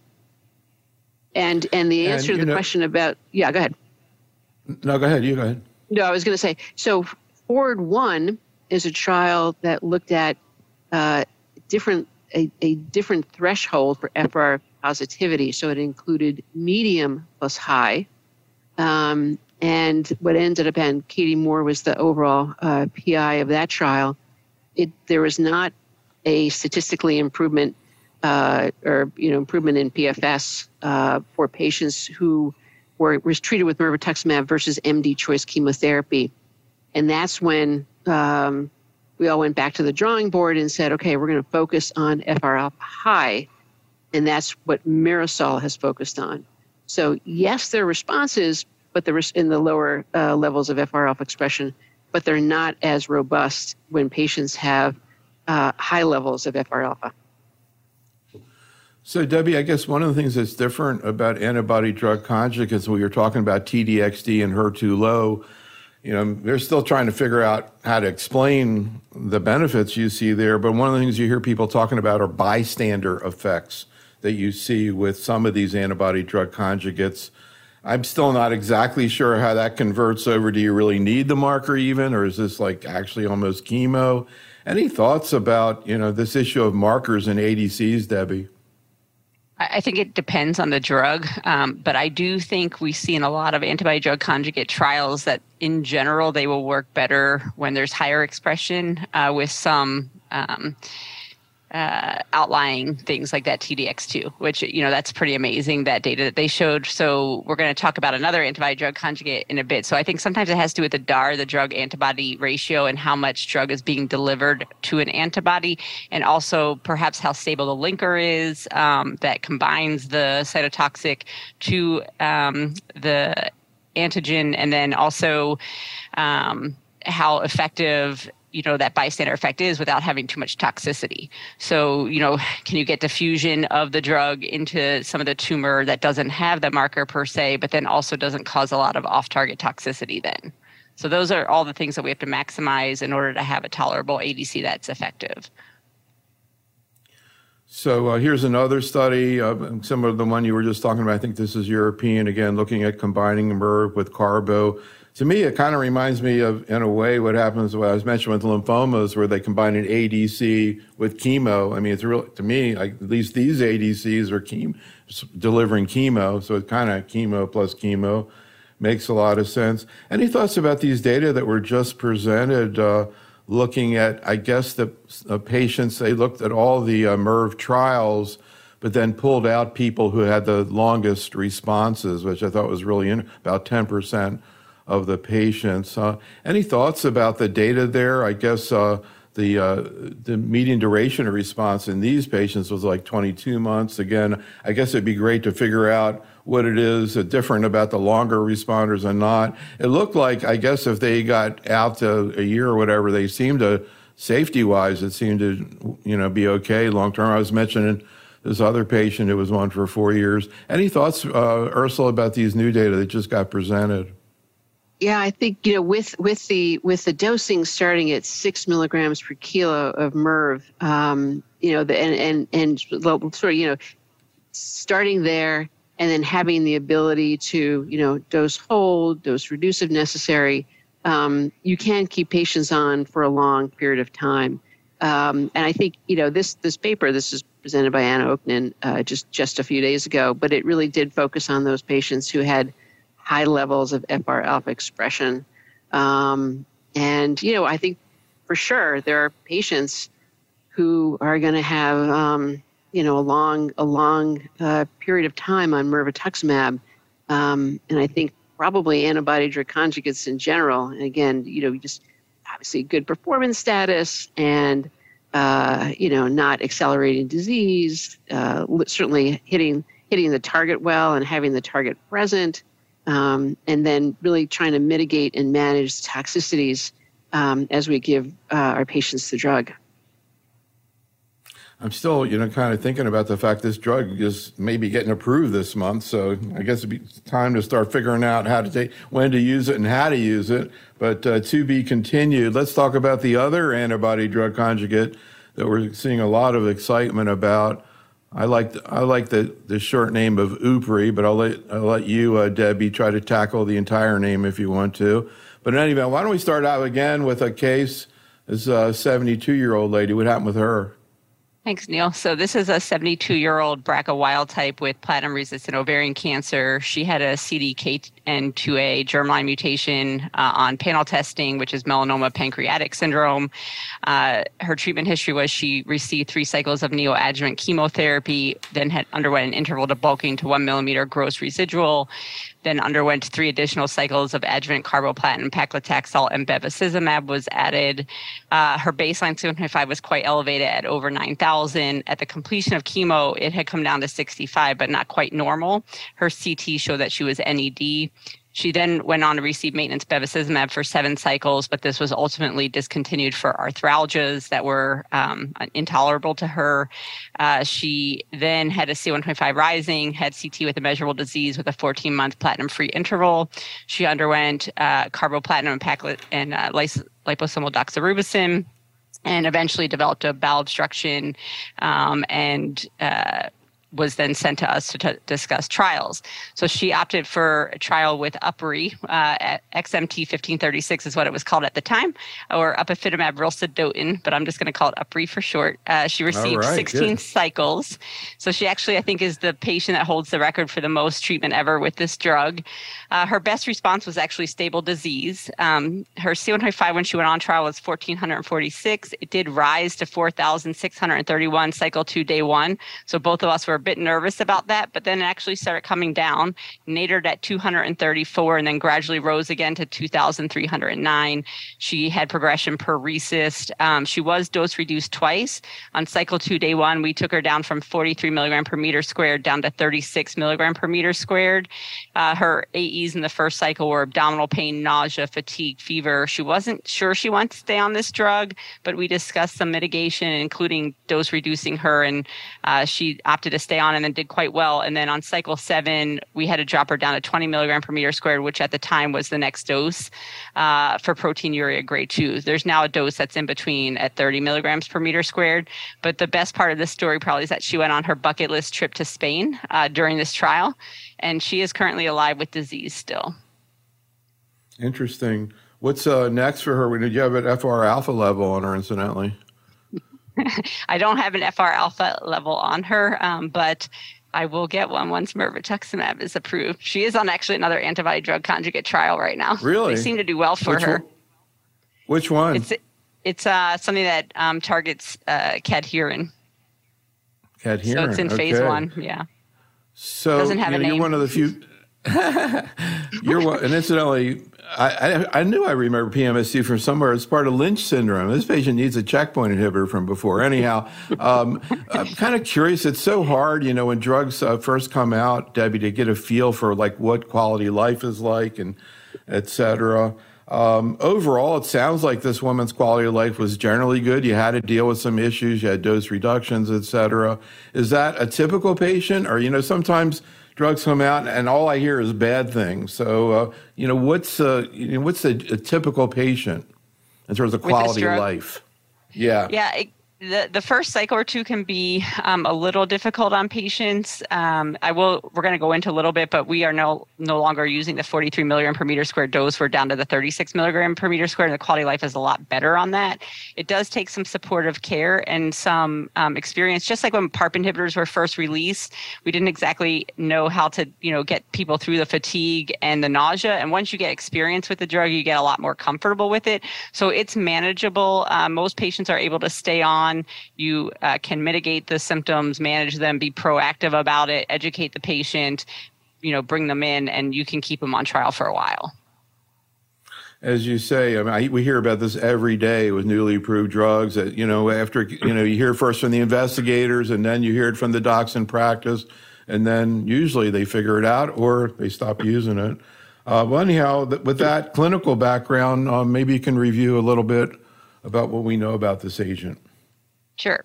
Speaker 2: And and the answer and, to the know, question about yeah, go ahead.
Speaker 1: No, go ahead. You go ahead.
Speaker 2: No, I was going to say so. Forward One is a trial that looked at uh, different a, a different threshold for F R positivity. So it included medium plus high. Um, and what ended up being Katie Moore was the overall uh, P I of that trial. It there was not a statistically improvement uh, or you know improvement in P F S uh, for patients who were was treated with mirvetuximab versus M D choice chemotherapy, and that's when um, we all went back to the drawing board and said, okay, we're going to focus on F R alpha high. And that's what Marisol has focused on. So yes, there are responses, but they're in the lower uh, levels of F R alpha expression, but they're not as robust when patients have uh, high levels of F R alpha.
Speaker 1: So, Debbie, I guess one of the things that's different about antibody drug conjugates, when you're talking about T D X D and H E R two low, you know, they're still trying to figure out how to explain the benefits you see there. But one of the things you hear people talking about are bystander effects that you see with some of these antibody drug conjugates. I'm still not exactly sure how that converts over. Do you really need the marker even, or is this like actually almost chemo? Any thoughts about, you know, this issue of markers in A D Cs, Debbie?
Speaker 3: I think it depends on the drug, um, but I do think we see in a lot of antibody drug conjugate trials that in general they will work better when there's higher expression uh, with some um, uh, outlying things like that T D X two, which, you know, that's pretty amazing, that data that they showed. So we're going to talk about another antibody drug conjugate in a bit. So I think sometimes it has to do with the D A R, the drug antibody ratio, and how much drug is being delivered to an antibody, and also perhaps how stable the linker is um, that combines the cytotoxic to um, the antigen, and then also um, how effective, you know, that bystander effect is without having too much toxicity. So, you know, can you get diffusion of the drug into some of the tumor that doesn't have the marker per se, but then also doesn't cause a lot of off-target toxicity then? So those are all the things that we have to maximize in order to have a tolerable A D C that's effective.
Speaker 1: So uh, here's another study, uh, similar to the one you were just talking about. I think this is European, again, looking at combining M I R V with carbo. To me, it kind of reminds me of, in a way, what happens, what I was mentioning with lymphomas, where they combine an A D C with chemo. I mean, it's real, to me, like, at least these A D Cs are chemo, delivering chemo, so it's kind of chemo plus chemo. Makes a lot of sense. Any thoughts about these data that were just presented, uh, looking at, I guess, the uh, patients, they looked at all the uh, M I R V trials, but then pulled out people who had the longest responses, which I thought was really in, about ten percent of the patients. Uh, any thoughts about the data there? I guess uh, the uh, the median duration of response in these patients was like twenty-two months. Again, I guess it'd be great to figure out what it is uh, different about the longer responders and not. It looked like, I guess, if they got out to a year or whatever, they seemed to, safety-wise, it seemed to, you know, be okay long-term. I was mentioning this other patient who was on for four years. Any thoughts, uh, Ursula, about these new data that just got presented?
Speaker 2: Yeah, I think, you know, with with the with the dosing starting at six milligrams per kilo of M I R V, um, you know, the and and and sort of, you know, starting there and then having the ability to, you know, dose hold, dose reduce if necessary, um, you can keep patients on for a long period of time. Um, and I think, you know, this this paper, this is presented by Anna Oknen uh, just just a few days ago, but it really did focus on those patients who had high levels of F R alpha expression. Um, and, you know, I think for sure there are patients who are going to have, um, you know, a long, a long uh, period of time on mirvetuximab. Um, and I think probably antibody drug conjugates in general. And again, you know, just obviously good performance status and, uh, you know, not accelerating disease, uh, certainly hitting, hitting the target well and having the target present. Um, and then really trying to mitigate and manage toxicities um, as we give uh, our patients the drug.
Speaker 1: I'm still, you know, kind of thinking about the fact this drug is maybe getting approved this month. So I guess it'd be time to start figuring out how to take, when to use it and how to use it. But uh, to be continued. Let's talk about the other antibody drug conjugate that we're seeing a lot of excitement about. I like the, I like the, the short name of U P R I, but I'll let I'll let you, uh, Debbie, try to tackle the entire name if you want to. But in any event, why don't we start out again with a case? This a seventy-two-year-old lady. What happened with her?
Speaker 3: Thanks, Neil. So this is a seventy-two-year-old B R C A wild type with platinum-resistant ovarian cancer. She had a C D K N two A germline mutation uh, on panel testing, which is melanoma pancreatic syndrome. Uh, her treatment history was she received three cycles of neoadjuvant chemotherapy, then had underwent an interval debulking to one millimeter gross residual. then underwent three additional cycles of adjuvant carboplatin, paclitaxel, and bevacizumab was added. Uh, her baseline C one twenty-five was quite elevated at over nine thousand. At the completion of chemo, it had come down to sixty-five, but not quite normal. Her C T showed that she was N E D. She then went on to receive maintenance bevacizumab for seven cycles, but this was ultimately discontinued for arthralgias that were um, intolerable to her. Uh, she then had a C one twenty-five rising, had C T with a measurable disease with a fourteen-month platinum-free interval. She underwent uh, carboplatin and, paclit- and uh, lys- liposomal doxorubicin, and eventually developed a bowel obstruction um, and uh, was then sent to us to t- discuss trials. So she opted for a trial with UpRi, uh, at X M T fifteen thirty-six is what it was called at the time, or upifitamab rilsodotin, but I'm just going to call it UpRi for short. Uh, she received
Speaker 1: right,
Speaker 3: sixteen
Speaker 1: good.
Speaker 3: cycles. So she actually, I think, is the patient that holds the record for the most treatment ever with this drug. Uh, her best response was actually stable disease. Um, her C one twenty-five when she went on trial was one thousand four hundred forty-six. It did rise to four thousand six hundred thirty-one cycle two, day one. So both of us were a bit nervous about that, but then it actually started coming down, natered at two hundred thirty-four, and then gradually rose again to two thousand three hundred nine. She had progression per RECIST. Um, she was dose reduced twice. On cycle two, day one, we took her down from forty-three milligram per meter squared down to thirty-six milligram per meter squared. Uh, her A Es in the first cycle were abdominal pain, nausea, fatigue, fever. She wasn't sure she wanted to stay on this drug, but we discussed some mitigation, including dose reducing her, and uh, she opted to stay on and then did quite well. And then on cycle seven, we had to drop her down to twenty milligram per meter squared, which at the time was the next dose uh, for proteinuria grade two. There's now a dose that's in between at thirty milligrams per meter squared. But the best part of this story probably is that she went on her bucket list trip to Spain uh, during this trial, and she is currently alive with disease still.
Speaker 1: Interesting. What's uh, next for her? Did you have an F R alpha level on her, incidentally?
Speaker 3: I don't have an F R alpha level on her, um, but I will get one once mirvetuximab is approved. She is on actually another antibody drug conjugate trial right now.
Speaker 1: Really?
Speaker 3: They seem to do well for
Speaker 1: Which
Speaker 3: her.
Speaker 1: One? Which one?
Speaker 3: It's it's uh, something that um, targets uh, cadherin.
Speaker 1: Cadherin.
Speaker 3: So it's in
Speaker 1: okay.
Speaker 3: phase one. Yeah.
Speaker 1: So
Speaker 3: Doesn't have
Speaker 1: you
Speaker 3: a
Speaker 1: know,
Speaker 3: name.
Speaker 1: you're one of the few. You're one, and incidentally, I, I I knew I remember P M S C from somewhere. It's part of Lynch syndrome. This patient needs a checkpoint inhibitor from before. Anyhow, um, I'm kind of curious. It's so hard, you know, when drugs uh, first come out, Debbie, to get a feel for like what quality of life is like and et cetera. Um, overall, it sounds like this woman's quality of life was generally good. You had to deal with some issues. You had dose reductions, et cetera. Is that a typical patient? Or, you know, sometimes drugs come out and all I hear is bad things. So, uh, you know, what's, uh, you know, what's a, a typical patient in terms of quality of life? Yeah.
Speaker 3: Yeah. It, The the first cycle or two can be um, a little difficult on patients. Um, I will. We're going to go into a little bit, but we are no no longer using the forty-three milligram per meter squared dose. We're down to the thirty-six milligram per meter squared, and the quality of life is a lot better on that. It does take some supportive care and some um, experience. Just like when PARP inhibitors were first released, we didn't exactly know how to you know get people through the fatigue and the nausea. And once you get experience with the drug, you get a lot more comfortable with it. So it's manageable. Uh, most patients are able to stay on. You uh, can mitigate the symptoms, manage them, be proactive about it, educate the patient, you know, bring them in, and you can keep them on trial for a while.
Speaker 1: As you say, I mean, I, we hear about this every day with newly approved drugs that, you know, after, you know, you hear first from the investigators and then you hear it from the docs in practice, and then usually they figure it out or they stop using it. Uh, well, anyhow, th- with that clinical background, uh, maybe you can review a little bit about what we know about this agent.
Speaker 3: Sure.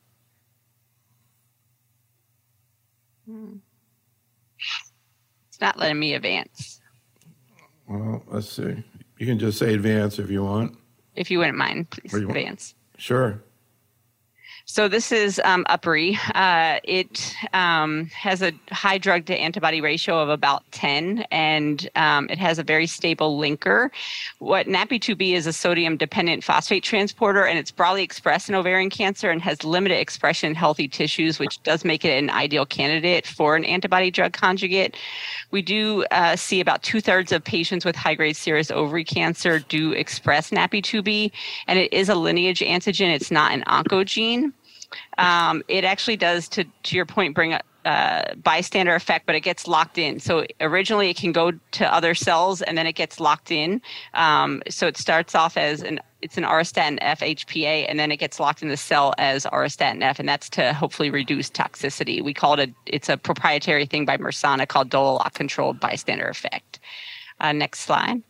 Speaker 3: Hmm. It's not letting me advance.
Speaker 1: Well, let's see. You can just say advance if you want.
Speaker 3: If you wouldn't mind, please
Speaker 1: you want-
Speaker 3: advance.
Speaker 1: Sure.
Speaker 3: So this is um, UpRi. Uh, it um, has a high drug to antibody ratio of about ten, and um, it has a very stable linker. What N A P I two B is a sodium-dependent phosphate transporter, and it's broadly expressed in ovarian cancer and has limited expression in healthy tissues, which does make it an ideal candidate for an antibody-drug conjugate. We do uh, see about two-thirds of patients with high-grade serous ovary cancer do express N A P I two B, and it is a lineage antigen. It's not an oncogene. Um, it actually does, to, to your point, bring uh, bystander effect, but it gets locked in. So originally it can go to other cells and then it gets locked in. Um, so it starts off as an it's an auristatin F H P A, and then it gets locked in the cell as auristatin F, and that's to hopefully reduce toxicity. We call it a it's a proprietary thing by Mersana called Doloc controlled bystander effect. Uh, next slide.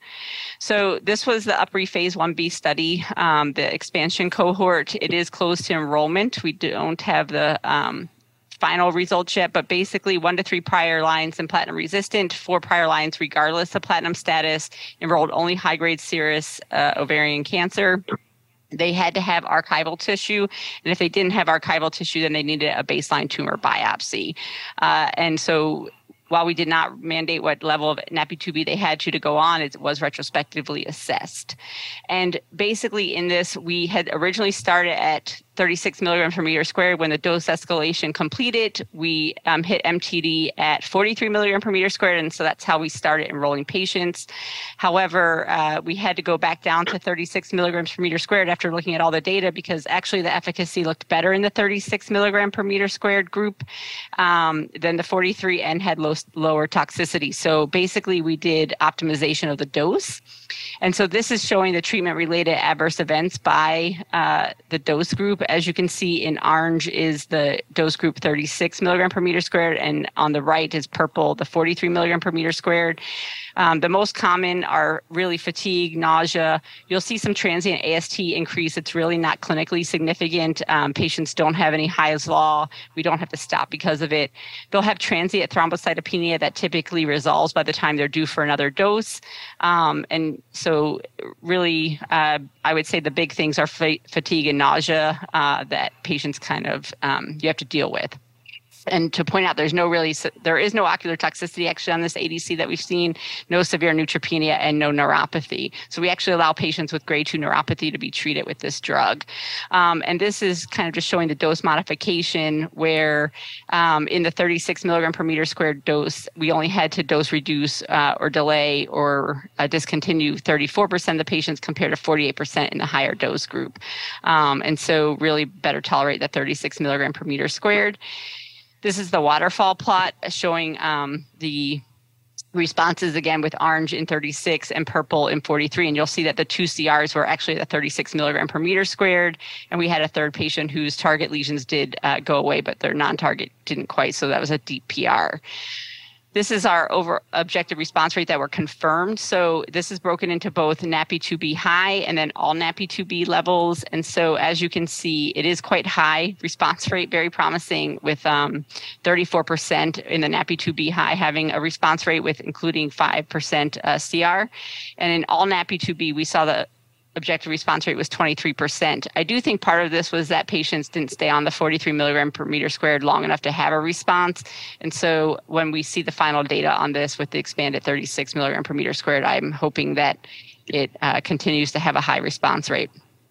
Speaker 3: So this was the UpRi phase one B study, um, the expansion cohort. It is close to enrollment. We don't have the um, final results yet, but basically one to three prior lines in platinum resistant, four prior lines regardless of platinum status, enrolled only high-grade serous uh, ovarian cancer. They had to have archival tissue, and if they didn't have archival tissue, then they needed a baseline tumor biopsy. Uh, and so while we did not mandate what level of N A P I two B they had to to go on, it was retrospectively assessed. And basically in this, we had originally started at thirty-six milligrams per meter squared. When the dose escalation completed, we um, hit M T D at forty-three milligrams per meter squared, and so that's how we started enrolling patients. However, uh, we had to go back down to thirty-six milligrams per meter squared after looking at all the data, because actually the efficacy looked better in the thirty-six milligram per meter squared group um, than the forty-three, and had low, lower toxicity. So basically we did optimization of the dose. And so this is showing the treatment-related adverse events by uh, the dose group. As you can see, in orange is the dose group thirty-six milligram per meter squared, and on the right is purple, the forty-three milligram per meter squared. Um, the most common are really fatigue, nausea. You'll see some transient A S T increase. It's really not clinically significant. Um, patients don't have any Hy's law. We don't have to stop because of it. They'll have transient thrombocytopenia that typically resolves by the time they're due for another dose. Um, and so really, uh, I would say the big things are fa- fatigue and nausea uh, that patients kind of, um, you have to deal with. And to point out, there's no really, there is no ocular toxicity actually on this A D C that we've seen, no severe neutropenia, and no neuropathy. So we actually allow patients with grade two neuropathy to be treated with this drug. Um, and this is kind of just showing the dose modification where um, in the thirty-six milligram per meter squared dose, we only had to dose reduce uh, or delay or uh, discontinue thirty-four percent of the patients compared to forty-eight percent in the higher dose group. Um, and so really better tolerate the thirty-six milligram per meter squared. This is the waterfall plot showing um, the responses again with orange in thirty-six and purple in forty-three. And you'll see that the two C Rs were actually the thirty-six milligram per meter squared. And we had a third patient whose target lesions did uh, go away, but their non-target didn't quite. So that was a deep P R. This is our over objective response rate that were confirmed. So this is broken into both N A P I two B high and then all N A P I two B levels. And so as you can see, it is quite high response rate, very promising, with um, thirty-four percent in the N A P I two B high having a response rate with including five percent uh, C R. And in all N A P I two B, we saw the objective response rate was twenty-three percent. I do think part of this was that patients didn't stay on the forty-three milligram per meter squared long enough to have a response. And so when we see the final data on this with the expanded thirty-six milligram per meter squared, I'm hoping that it uh, continues to have a high response rate.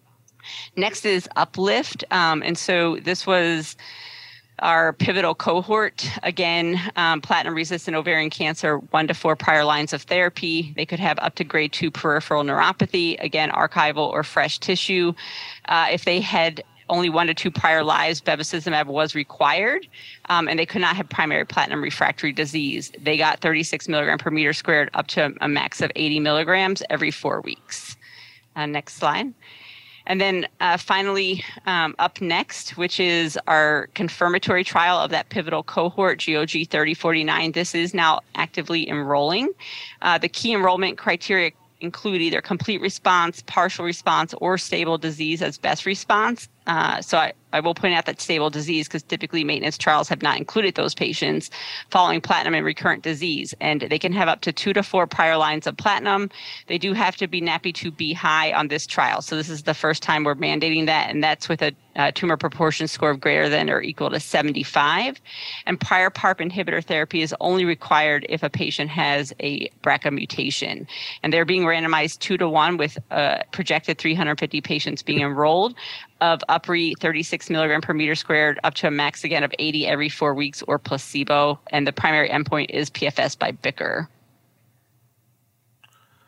Speaker 3: Next is Uplift. Um, and so this was our pivotal cohort. Again, um, platinum-resistant ovarian cancer, one to four prior lines of therapy. They could have up to grade two peripheral neuropathy, again, archival or fresh tissue. Uh, if they had only one to two prior lives, bevacizumab was required, um, and they could not have primary platinum refractory disease. They got thirty-six milligram per meter squared up to a max of eighty milligrams every four weeks. Uh, next slide. And then uh, finally, um, up next, which is our confirmatory trial of that pivotal cohort, G O G thirty forty-nine. This is now actively enrolling. Uh, the key enrollment criteria include either complete response, partial response, or stable disease as best response. Uh, so I, I will point out that stable disease, because typically maintenance trials have not included those patients following platinum and recurrent disease. And they can have up to two to four prior lines of platinum. They do have to be N A P I two B high on this trial. So this is the first time we're mandating that, and that's with a uh, tumor proportion score of greater than or equal to seventy-five. And prior PARP inhibitor therapy is only required if a patient has a B R C A mutation. And they're being randomized two to one with uh, projected three hundred fifty patients being enrolled of UpRi thirty-six milligram per meter squared up to a max again of eighty every four weeks or placebo. And the primary endpoint is P F S by BICR.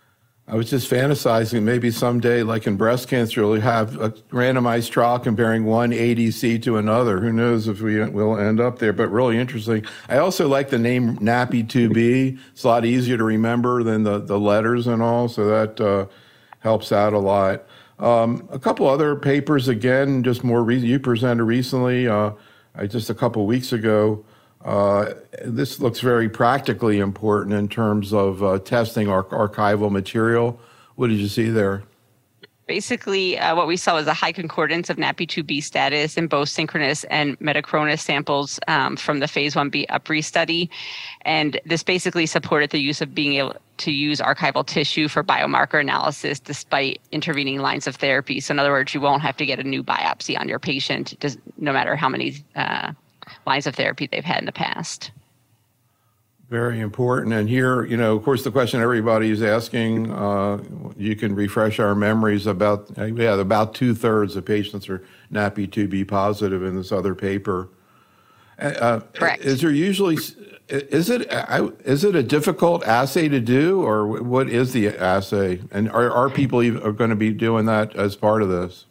Speaker 1: I was just fantasizing maybe someday, like in breast cancer, we'll have a randomized trial comparing one A D C to another. Who knows if we will end up there, but really interesting. I also like the name N A P I two B. It's a lot easier to remember than the, the letters and all, so that uh, helps out a lot. Um, a couple other papers, again, just more re- you presented recently, uh, just a couple weeks ago. Uh, this looks very practically important in terms of uh, testing our archival material. What did you see there?
Speaker 3: Basically, uh, what we saw was a high concordance of N A P I two B status in both synchronous and metachronous samples um, from the phase one B UPRI study. And this basically supported the use of being able to use archival tissue for biomarker analysis despite intervening lines of therapy. So in other words, you won't have to get a new biopsy on your patient, no matter how many uh, lines of therapy they've had in the past.
Speaker 1: Very important. And here, you know, of course, the question everybody is asking, uh, you can refresh our memories about, yeah, about two-thirds of patients are N A P I two B positive in this other paper. Uh,
Speaker 3: Correct.
Speaker 1: Is there usually, is it, is it a difficult assay to do, or what is the assay? And are, are people even, are going to be doing that as part of this?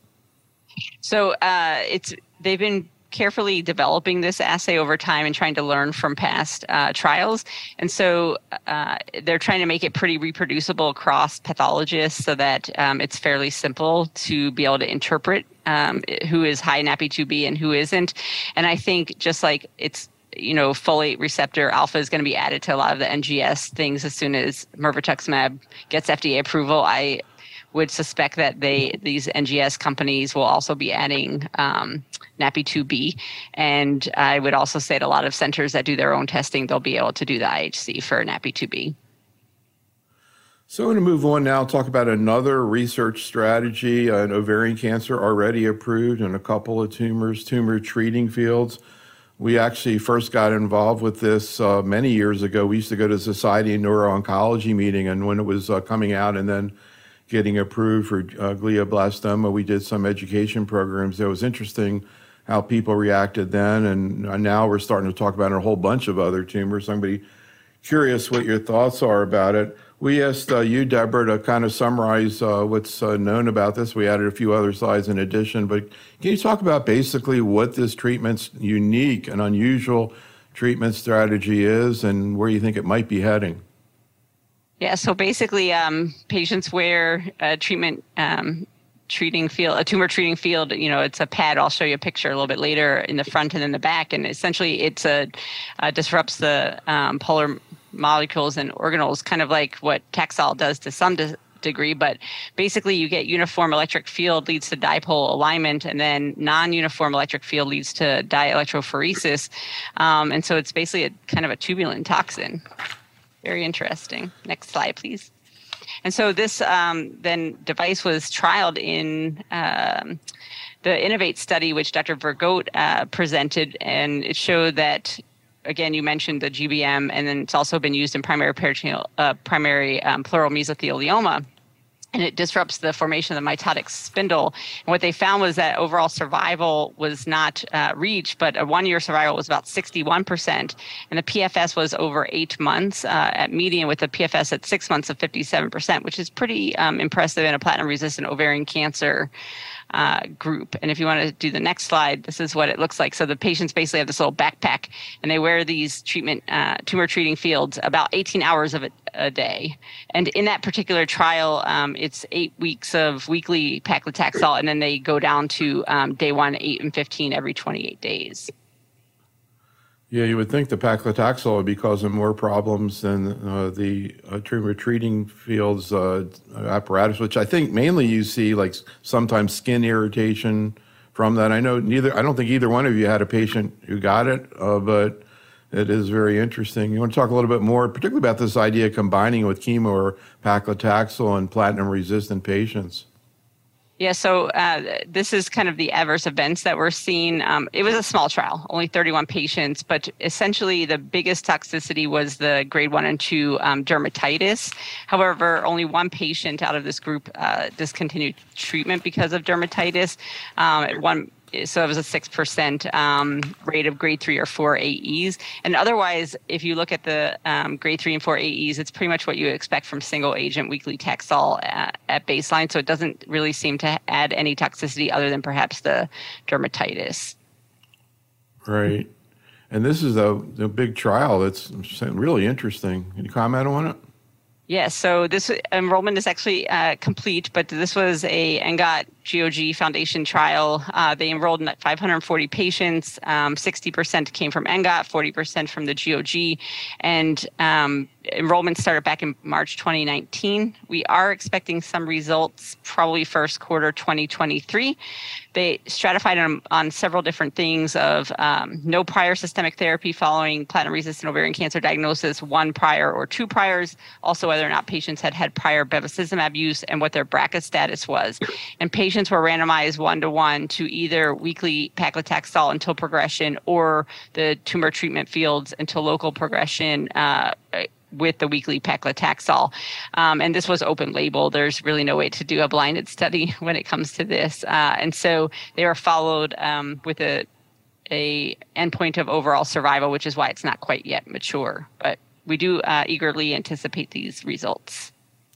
Speaker 3: So uh, it's they've been carefully developing this assay over time and trying to learn from past uh, trials. And so uh, they're trying to make it pretty reproducible across pathologists so that um, it's fairly simple to be able to interpret um, who is high N A P I two B and who isn't. And I think just like it's, you know, folate receptor alpha is going to be added to a lot of the N G S things as soon as mirvetuximab gets F D A approval. I would suspect that they these N G S companies will also be adding um, N A P I two B. And I would also say that a lot of centers that do their own testing, they'll be able to do the I H C for N A P I two B.
Speaker 1: So I'm going to move on now, talk about another research strategy, uh, an ovarian cancer already approved in a couple of tumors, tumor treating fields. We actually first got involved with this uh, many years ago. We used to go to the Society of Neuro-Oncology meeting, and when it was uh, coming out and then getting approved for uh, glioblastoma, we did some education programs. It was interesting how people reacted then, and now we're starting to talk about a whole bunch of other tumors. I'm going to be curious what your thoughts are about it. We asked uh, you, Deborah, to kind of summarize uh, what's uh, known about this. We added a few other slides in addition, but can you talk about basically what this treatment's unique and unusual treatment strategy is and where you think it might be heading?
Speaker 3: Yeah, so basically um, patients wear a treatment um, treating field, a tumor treating field, you know, it's a pad. I'll show you a picture a little bit later in the front and in the back. And essentially it's a uh, disrupts the um, polar molecules and organelles, kind of like what Taxol does to some de- degree. But basically you get uniform electric field leads to dipole alignment, and then non-uniform electric field leads to dielectrophoresis. Um, and so it's basically a kind of a tubulin toxin. Very interesting. Next slide, please. And so this um, then device was trialed in um, the Innovate study, which Doctor Vergote uh, presented, and it showed that, again, you mentioned the G B M, and then it's also been used in primary peritoneal, uh, primary um, pleural mesothelioma. And it disrupts the formation of the mitotic spindle. And what they found was that overall survival was not uh, reached, but a one-year survival was about sixty-one percent. And the P F S was over eight months uh, at median, with a P F S at six months of fifty-seven percent, which is pretty um, impressive in a platinum-resistant ovarian cancer uh, group. And if you want to do the next slide, this is what it looks like. So the patients basically have this little backpack, and they wear these treatment uh, tumor treating fields about eighteen hours of it a day. And in that particular trial, um, it's eight weeks of weekly paclitaxel, and then they go down to um, day one, eight and fifteen every twenty-eight days.
Speaker 1: Yeah, you would think the paclitaxel would be causing more problems than uh, the uh, tumor treating fields uh, apparatus, which I think mainly you see like sometimes skin irritation from that. I know neither. I don't think either one of you had a patient who got it, uh, but it is very interesting. You want to talk a little bit more, particularly about this idea of combining with chemo or paclitaxel in platinum-resistant patients?
Speaker 3: Yeah, so uh, this is kind of the adverse events that we're seeing. Um, it was a small trial, only thirty-one patients, but essentially the biggest toxicity was the grade one and two um, dermatitis. However, only one patient out of this group uh, discontinued treatment because of dermatitis. Um, one so it was a six percent um, rate of grade three or four A Es. And otherwise, if you look at the um, grade three and four A Es, it's pretty much what you expect from single agent weekly Taxol at, at baseline. So it doesn't really seem to add any toxicity other than perhaps the dermatitis.
Speaker 1: Right. And this is a, a big trial that's really interesting. Can you comment on it?
Speaker 3: Yes, so this enrollment is actually uh, complete, but this was a N G O T G O G Foundation trial. Uh, they enrolled in five hundred forty patients. Um, sixty percent came from N G O T, forty percent from the G O G, and um, enrollment started back in March twenty nineteen. We are expecting some results probably first quarter twenty twenty-three. They stratified on, on several different things of um, no prior systemic therapy following platinum-resistant ovarian cancer diagnosis, one prior or two priors, also whether or not patients had had prior bevacizumab use and what their BRCA status was. And patients were randomized one-to-one to either weekly paclitaxel until progression or the tumor treatment fields until local progression uh, with the weekly paclitaxel. Um, and this was open label. There's really no way to do a blinded study when it comes to this. Uh, and so they were followed um, with a, a endpoint of overall survival, which is why it's not quite yet mature. But we do uh, eagerly anticipate these results.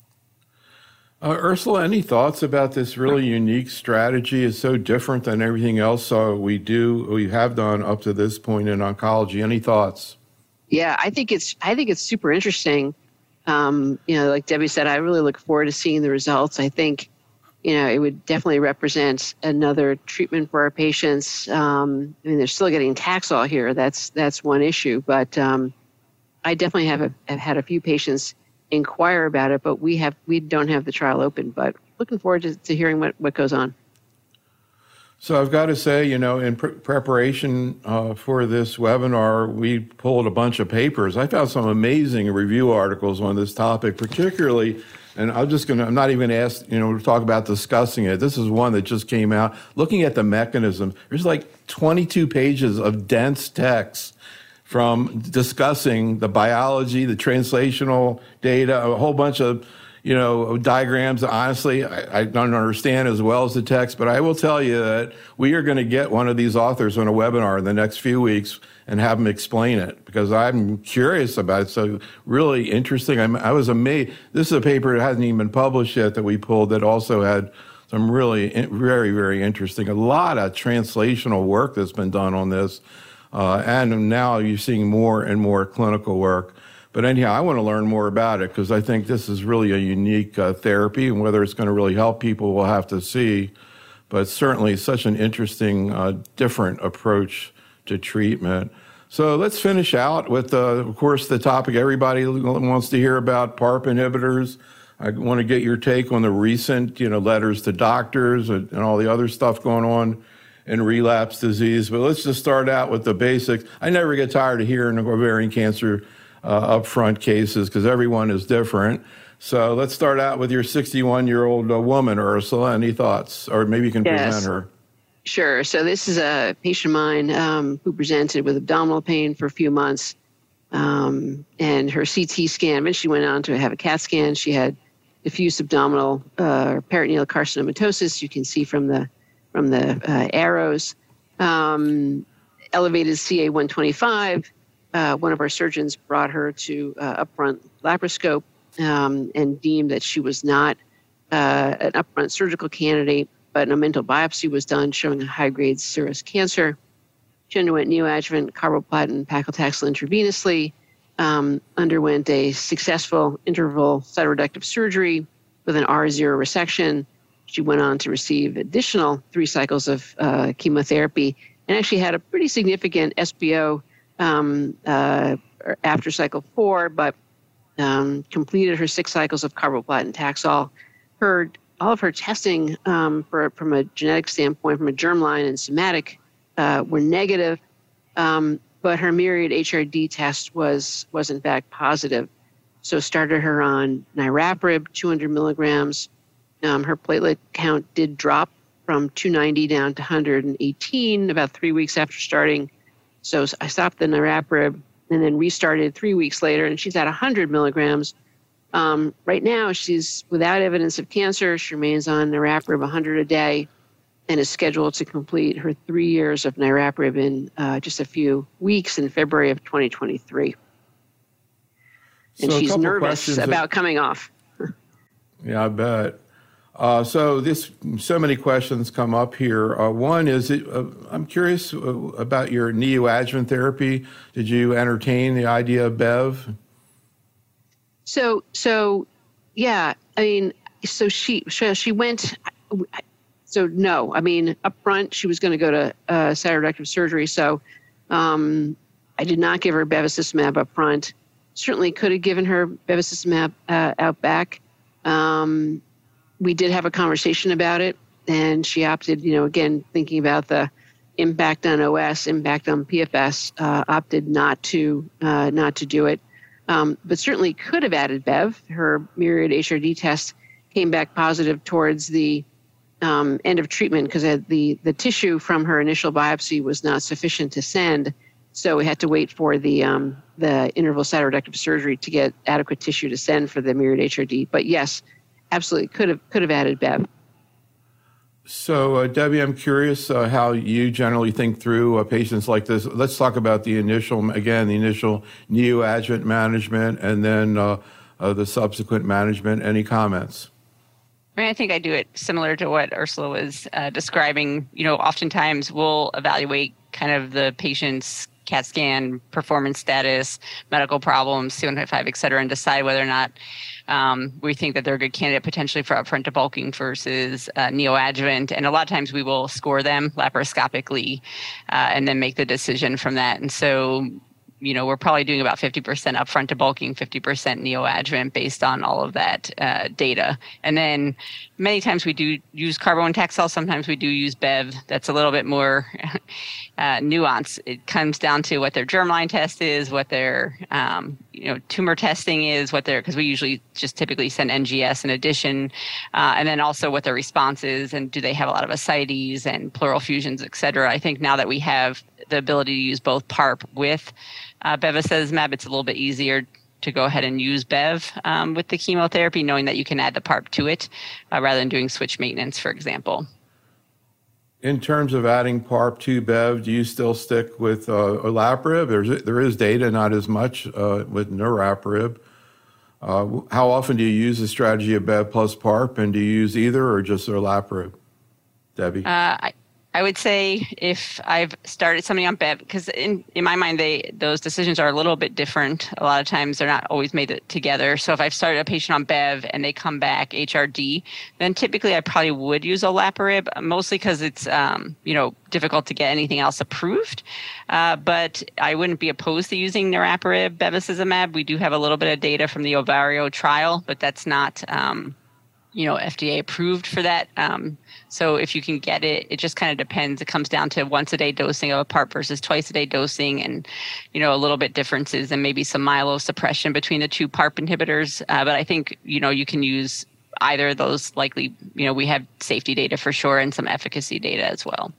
Speaker 1: Uh, Ursula, any thoughts about this really unique strategy? It's so different than everything else uh, we do, we have done up to this point in oncology. Any thoughts?
Speaker 2: Yeah, I think it's I think it's super interesting. Um, you know, like Debbie said, I really look forward to seeing the results. I think, you know, it would definitely represent another treatment for our patients. Um, I mean, they're still getting Taxol here. That's that's one issue, but um, I definitely have, a, have had a few patients inquire about it, but we have we don't have the trial open. But looking forward to, to hearing what, what goes on.
Speaker 1: So I've got to say, you know, in pre- preparation uh, for this webinar, we pulled a bunch of papers. I found some amazing review articles on this topic, particularly, and I'm just going to, I'm not even going to ask, you know, to talk about discussing it. This is one that just came out, looking at the mechanism. There's like twenty-two pages of dense text from discussing the biology, the translational data, a whole bunch of, you know, diagrams. Honestly, I, I don't understand as well as the text, but I will tell you that we are going to get one of these authors on a webinar in the next few weeks and have them explain it, because I'm curious about it. So really interesting. I'm, I was amazed. This is a paper that hasn't even been published yet that we pulled that also had some really very, very interesting, a lot of translational work that's been done on this. Uh, and now you're seeing more and more clinical work. But anyhow, I want to learn more about it because I think this is really a unique uh, therapy, and whether it's going to really help people, we'll have to see. But certainly such an interesting, uh, different approach to treatment. So let's finish out with, uh, of course, the topic everybody wants to hear about, PARP inhibitors. I want to get your take on the recent, you know, letters to doctors and, and all the other stuff going on in relapse disease. But let's just start out with the basics. I never get tired of hearing ovarian cancer Uh, upfront cases because everyone is different. So let's start out with your sixty-one-year-old uh, woman, Ursula. Any thoughts? Or maybe you can
Speaker 2: Yes.
Speaker 1: present her.
Speaker 2: Sure. So this is a patient of mine um, who presented with abdominal pain for a few months. Um, and her C T scan, and she went on to have a CAT scan. She had diffuse abdominal uh, peritoneal carcinomatosis. You can see from the from the uh, arrows. Um, elevated C A one twenty-five. Uh, one of our surgeons brought her to uh, upfront laparoscope um, and deemed that she was not uh, an upfront surgical candidate, but an omental biopsy was done showing a high-grade serous cancer. She underwent neoadjuvant carboplatin paclitaxel intravenously, um, underwent a successful interval cytoreductive surgery with an R zero resection. She went on to receive additional three cycles of uh, chemotherapy and actually had a pretty significant S B O um, uh, after cycle four, but um, completed her six cycles of carboplatin Taxol. Her all of her testing um, for, from a genetic standpoint, from a germline and somatic, uh, were negative, um, but her myriad H R D test was was in fact positive. So started her on niraparib, two hundred milligrams. Um, her platelet count did drop from two ninety down to one hundred eighteen about three weeks after starting. So I stopped the niraparib and then restarted three weeks later, and she's at one hundred milligrams. Um, right now, she's without evidence of cancer. She remains on niraparib one hundred a day. and is scheduled to complete her three years of niraparib in uh, just a few weeks in February of twenty twenty-three. And
Speaker 1: so
Speaker 2: she's nervous about
Speaker 1: that,
Speaker 2: coming off.
Speaker 1: Yeah, I bet. Uh, so this, so many questions come up here. Uh, one is, it, uh, I'm curious uh, about your neoadjuvant therapy. Did you entertain the idea of Bev?
Speaker 2: So, so, yeah. I mean, so she, she, she went. So no, I mean, up front she was going to go to uh, cytoreductive surgery. So, um, I did not give her bevacizumab up front. Certainly could have given her bevacizumab uh, out back. Um, we did have a conversation about it, and she opted, you know, again, thinking about the impact on O S, impact on P F S, uh, opted not to uh, not to do it. Um, but certainly could have added Bev. Her Myriad H R D test came back positive towards the um, end of treatment because the, the tissue from her initial biopsy was not sufficient to send. So we had to wait for the um, the interval cytoreductive surgery to get adequate tissue to send for the Myriad H R D. But yes, absolutely could have could have added Bev.
Speaker 1: So, uh, Debbie, I'm curious uh, how you generally think through uh, patients like this. Let's talk about the initial, again, the initial neoadjuvant management and then uh, uh, the subsequent management. Any comments?
Speaker 3: I mean, I think I do it similar to what Ursula was uh, describing. You know, oftentimes we'll evaluate kind of the patient's CAT scan, performance status, medical problems, C one point five, et cetera, and decide whether or not um, we think that they're a good candidate potentially for upfront debulking versus uh, neoadjuvant. And a lot of times we will score them laparoscopically uh, and then make the decision from that. And so, you know, we're probably doing about fifty percent upfront debulking, fifty percent neoadjuvant based on all of that uh, data. And then many times we do use carbo and Taxol. Sometimes we do use Bev. That's a little bit more uh, nuance. It comes down to what their germline test is, what their um, you know tumor testing is, what their because we usually just typically send N G S in addition, uh, and then also what their response is, and do they have a lot of ascites and pleural fusions, et cetera. I think now that we have the ability to use both PARP with Uh, bevacizumab, it's a little bit easier to go ahead and use Bev um, with the chemotherapy, knowing that you can add the PARP to it uh, rather than doing switch maintenance, for example.
Speaker 1: In terms of adding PARP to Bev, do you still stick with uh, olaparib? There's, there is data, not as much uh, with niraparib. Uh, how often do you use the strategy of Bev plus PARP, and do you use either or just olaparib? Debbie?
Speaker 3: Uh, I- I would say if I've started somebody on Bev, because in, in my mind, they those decisions are a little bit different. A lot of times they're not always made together. So if I've started a patient on Bev and they come back H R D, then typically I probably would use olaparib, mostly because it's um, you know difficult to get anything else approved. Uh, but I wouldn't be opposed to using niraparib, bevacizumab. We do have a little bit of data from the Ovario trial, but that's not um, you know F D A approved for that. Um, So if you can get it, it just kind of depends. It comes down to once a day dosing of a PARP versus twice a day dosing, and you know a little bit differences and maybe some myelosuppression between the two PARP inhibitors. Uh, but I think you know you can use either of those. Likely, you know we have safety data for sure and some efficacy data as well.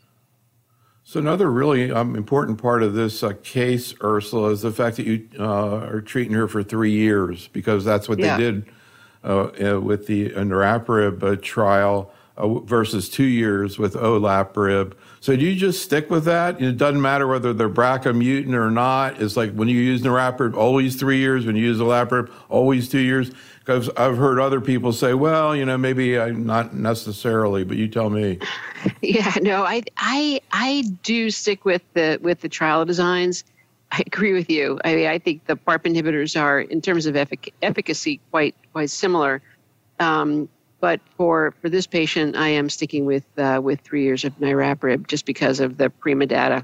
Speaker 1: So another really um, important part of this uh, case, Ursula, is the fact that you uh, are treating her for three years because that's what
Speaker 2: Yeah.
Speaker 1: they did uh, uh, with the uh, niraparib uh, trial. Uh, versus two years with olaparib. So do you just stick with that? It doesn't matter whether they're B R C A mutant or not. It's like when you use niraparib, always three years. When you use olaparib, always two years. Because I've heard other people say, well, you know, maybe uh, not necessarily, but you tell me.
Speaker 2: Yeah, no, I I I do stick with the with the trial designs. I agree with you. I mean, I think the PARP inhibitors are, in terms of effic- efficacy, quite quite similar. Um, But for, for this patient, I am sticking with uh, with three years of niraparib just because of the PRIMA data.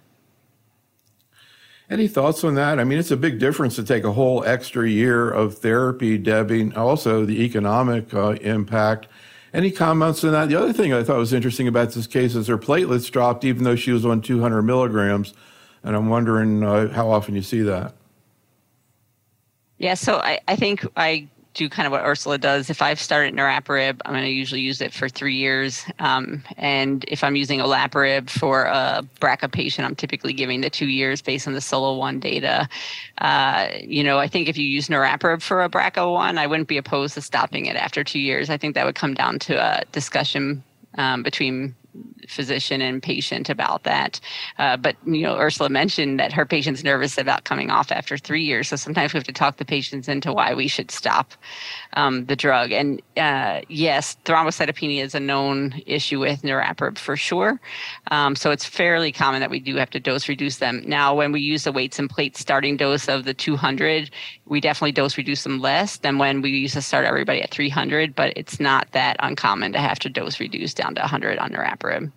Speaker 1: Any thoughts on that? I mean, it's a big difference to take a whole extra year of therapy, Debbie, also the economic uh, impact. Any comments on that? The other thing I thought was interesting about this case is her platelets dropped even though she was on two hundred milligrams, and I'm wondering uh, how often you see that.
Speaker 3: Yeah, so I, I think I do kind of what Ursula does. If I've started niraparib, I'm going to usually use it for three years. Um, and if I'm using olaparib for a B R C A patient, I'm typically giving the two years based on the SOLO one data. Uh, you know, I think if you use niraparib for a B R C A one, I wouldn't be opposed to stopping it after two years. I think that would come down to a discussion um, between physician and patient about that. Uh, but, you know, Ursula mentioned that her patient's nervous about coming off after three years. So sometimes we have to talk the patients into why we should stop um, the drug. And uh, yes, thrombocytopenia is a known issue with niraparib for sure. Um, so it's fairly common that we do have to dose reduce them. Now, when we use the weights and plates starting dose of the two hundred, we definitely dose reduce them less than when we used to start everybody at three hundred, but it's not that uncommon to have to dose reduce down to one hundred on niraparib.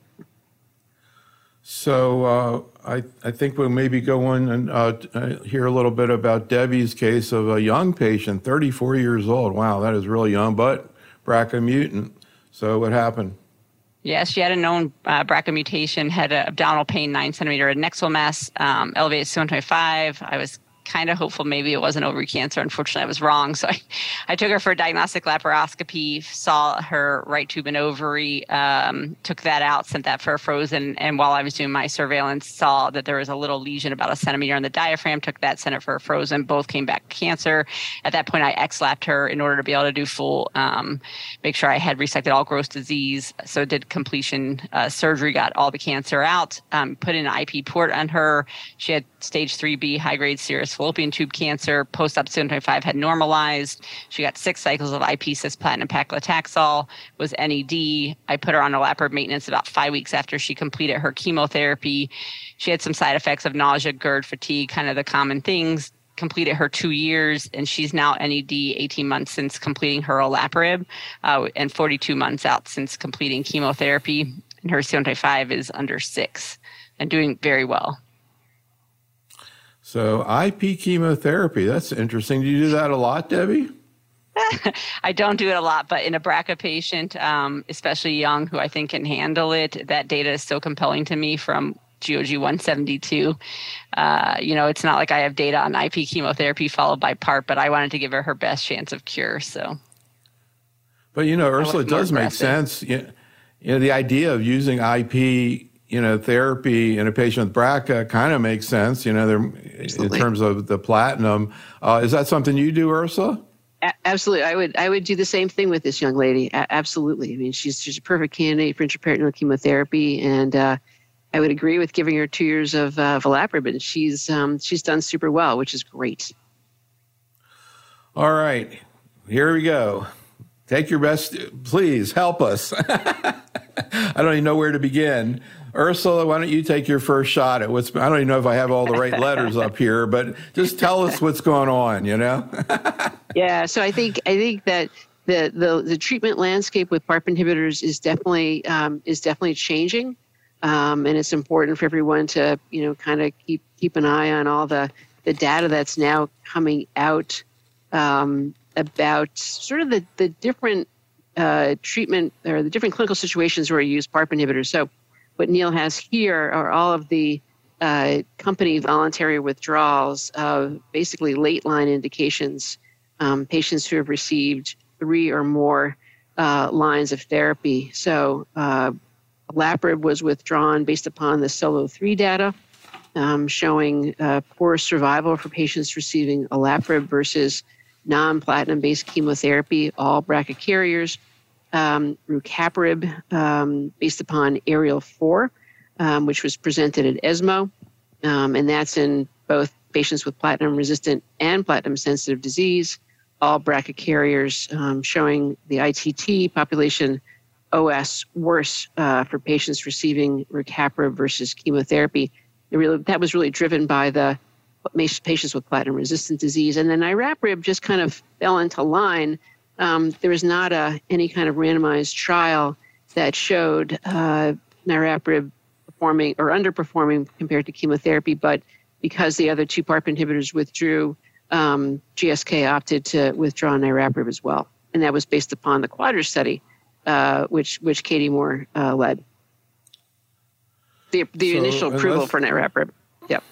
Speaker 1: So uh, I, I think we'll maybe go on and uh, hear a little bit about Debbie's case of a young patient, thirty-four years old. Wow, that is really young, but B R C A mutant. So what happened?
Speaker 3: Yes, she had a known uh, B R C A mutation, had a abdominal pain, nine centimeter adnexal mass, um, elevated C one twenty-five. I was kind of hopeful maybe it wasn't ovary cancer. Unfortunately, I was wrong. So I, I took her for a diagnostic laparoscopy, saw her right tube and ovary, um, took that out, sent that for a frozen. And while I was doing my surveillance, saw that there was a little lesion about a centimeter on the diaphragm, took that, sent it for a frozen. Both came back cancer. At that point, I X-lapped her in order to be able to do full, um, make sure I had resected all gross disease. So did completion uh, surgery, got all the cancer out, um, put in an I P port on her. She had stage three B, high-grade serous fallopian tube cancer. Post-op C one twenty-five had normalized. She got six cycles of I P cisplatin and paclitaxel, was N E D. I put her on niraparib maintenance about five weeks after she completed her chemotherapy. She had some side effects of nausea, GERD, fatigue, kind of the common things. Completed her two years, and she's now N E D eighteen months since completing her olaparib, uh, and forty-two months out since completing chemotherapy. And her C one twenty-five is under six and doing very well.
Speaker 1: So I P chemotherapy, that's interesting. Do you do that a lot, Debbie?
Speaker 3: I don't do it a lot, but in a B R C A patient, um, especially young, who I think can handle it, that data is so compelling to me from G O G one seventy-two. Uh, you know, it's not like I have data on I P chemotherapy followed by PARP, but I wanted to give her her best chance of cure. So,
Speaker 1: but you know, Ursula, it does make sense. You know, the idea of using I P, you know, therapy in a patient with B R C A kind of makes sense. You know, in terms of the platinum. Uh, is that something you do, Ursula?
Speaker 2: A- absolutely, I would. I would do the same thing with this young lady. A- absolutely. I mean, she's she's a perfect candidate for intraperitoneal chemotherapy, and uh, I would agree with giving her two years of uh, olaparib, and she's um, she's done super well, which is great.
Speaker 1: All right, here we go. Take your best, please help us. I don't even know where to begin. Ursula, why don't you take your first shot at what's, I don't even know if I have all the right letters up here, but just tell us what's going on, you know?
Speaker 2: Yeah, so I think I think that the, the, the treatment landscape with PARP inhibitors is definitely um, is definitely changing. Um, and it's important for everyone to, you know, kind of keep keep an eye on all the, the data that's now coming out um, about sort of the, the different uh, treatment or the different clinical situations where you use PARP inhibitors. So what Neil has here are all of the uh, company voluntary withdrawals of basically late line indications, um, patients who have received three or more uh, lines of therapy. So uh, olaparib was withdrawn based upon the SOLO three data, um, showing uh, poor survival for patients receiving olaparib versus non-platinum-based chemotherapy, all B R C A carriers. Um, rucaparib, um, based upon Ariel four, um, which was presented at ESMO, um, and that's in both patients with platinum-resistant and platinum-sensitive disease, all B R C A carriers, um, showing the I T T population O S worse uh, for patients receiving rucaparib versus chemotherapy. It really, that was really driven by the patients with platinum-resistant disease. And then niraparib just kind of fell into line. Um, there was not a, any kind of randomized trial that showed uh, niraparib performing or underperforming compared to chemotherapy, but because the other two PARP inhibitors withdrew, um, G S K opted to withdraw niraparib as well. And that was based upon the Quadra study, uh, which which Katie Moore uh, led. The, the
Speaker 1: so
Speaker 2: initial approval for niraparib. Yep.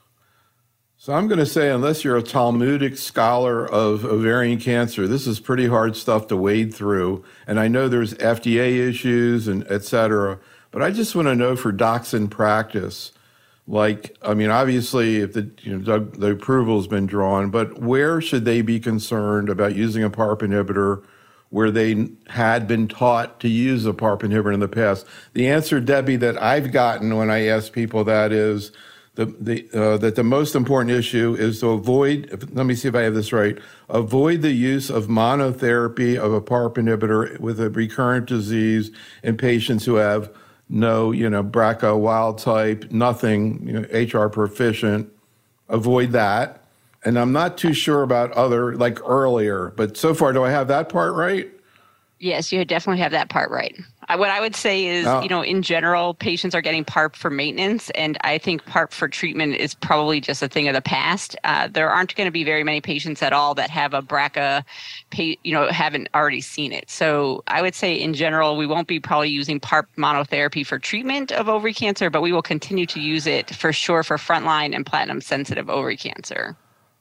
Speaker 1: So I'm going to say, unless you're a Talmudic scholar of ovarian cancer, this is pretty hard stuff to wade through. And I know there's F D A issues and et cetera, but I just want to know for docs in practice, like, I mean, obviously if the, you know, the, the approval has been drawn, but where should they be concerned about using a PARP inhibitor where they had been taught to use a PARP inhibitor in the past? The answer, Debbie, that I've gotten when I ask people that is the, the, uh, that the most important issue is to avoid, let me see if I have this right, avoid the use of monotherapy of a PARP inhibitor with a recurrent disease in patients who have no, you know, B R C A wild type, nothing, you know, H R proficient. Avoid that. And I'm not too sure about other, like earlier, but so far, do I have that part right?
Speaker 3: Yes, you definitely have that part right. I, what I would say is, oh. you know, in general, patients are getting PARP for maintenance, and I think PARP for treatment is probably just a thing of the past. Uh, there aren't going to be very many patients at all that have a B R C A, pay, you know, haven't already seen it. So I would say in general, we won't be probably using PARP monotherapy for treatment of ovary cancer, but we will continue to use it for sure for frontline and platinum-sensitive ovary cancer.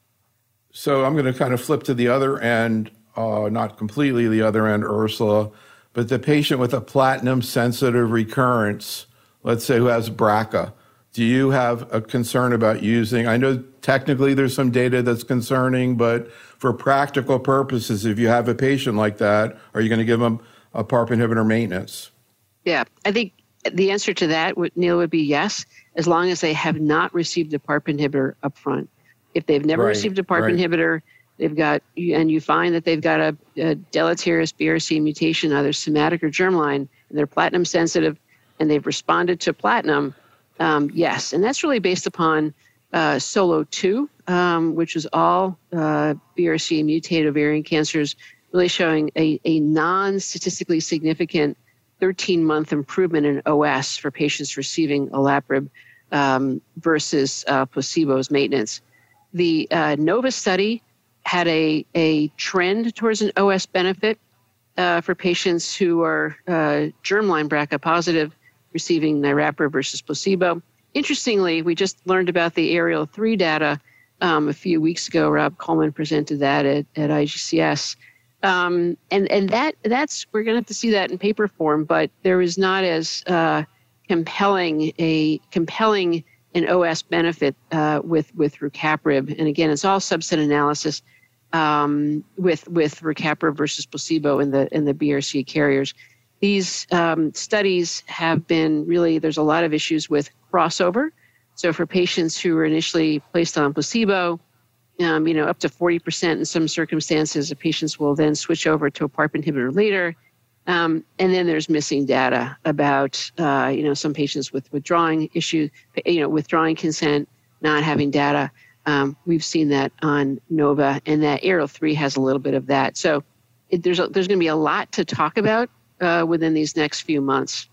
Speaker 1: So I'm going to kind of flip to the other end, uh, not completely the other end, Ursula, but the patient with a platinum-sensitive recurrence, let's say who has B R C A, do you have a concern about using, I know technically there's some data that's concerning, but for practical purposes, if you have a patient like that, are you going to give them a PARP inhibitor maintenance?
Speaker 2: Yeah, I think the answer to that, Neil, would be yes, as long as they have not received a PARP inhibitor up front. If they've never
Speaker 1: right,
Speaker 2: received a PARP
Speaker 1: right.
Speaker 2: inhibitor, they've got, and you find that they've got a, a deleterious B R C A mutation, either somatic or germline, and they're platinum sensitive, and they've responded to platinum, um, yes. And that's really based upon uh, SOLO two, um, which is all uh, B R C A mutated ovarian cancers, really showing a, a non-statistically significant thirteen-month improvement in O S for patients receiving olaparib um, versus uh, placebo's maintenance. The uh, NOVA study had a, a trend towards an O S benefit uh, for patients who are uh, germline B R C A positive receiving niraparib versus placebo. Interestingly, we just learned about the ARIEL three data um, a few weeks ago. Rob Coleman presented that at, at I G C S. Um, and and that that's we're going to have to see that in paper form, but there is not as uh, compelling a compelling an O S benefit uh, with with rucaparib, and again, it's all subset analysis um, with with rucaparib versus placebo in the in the B R C A carriers. These um, studies have been really there's a lot of issues with crossover. So for patients who were initially placed on placebo, um, you know, up to forty percent in some circumstances, the patients will then switch over to a PARP inhibitor later. Um, and then there's missing data about, uh, you know, some patients with withdrawing issues, you know, withdrawing consent, not having data. Um, we've seen that on NOVA, and that ARIEL three has a little bit of that. So it, there's a, there's going to be a lot to talk about uh, within these next few months.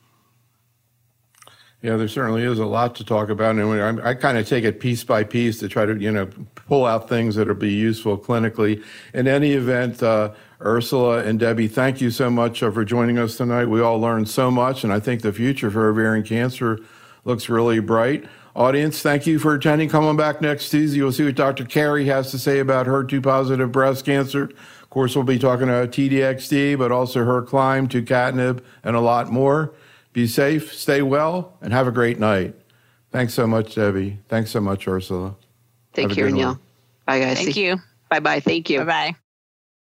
Speaker 1: Yeah, there certainly is a lot to talk about, and I, I kind of take it piece by piece to try to, you know, pull out things that will be useful clinically. In any event, uh, Ursula and Debbie, thank you so much uh, for joining us tonight. We all learned so much, and I think the future for ovarian cancer looks really bright. Audience, thank you for attending. Come on back next Tuesday. You'll see what Doctor Carey has to say about H E R two positive breast cancer. Of course, we'll be talking about T D X D, but also Herclime, tucatinib, and a lot more. Be safe, stay well, and have a great night. Thanks so much, Debbie. Thanks so much, Ursula.
Speaker 2: Take care, Neil. Bye, guys.
Speaker 3: Thank you.
Speaker 2: Bye-bye. Thank you.
Speaker 3: Bye-bye.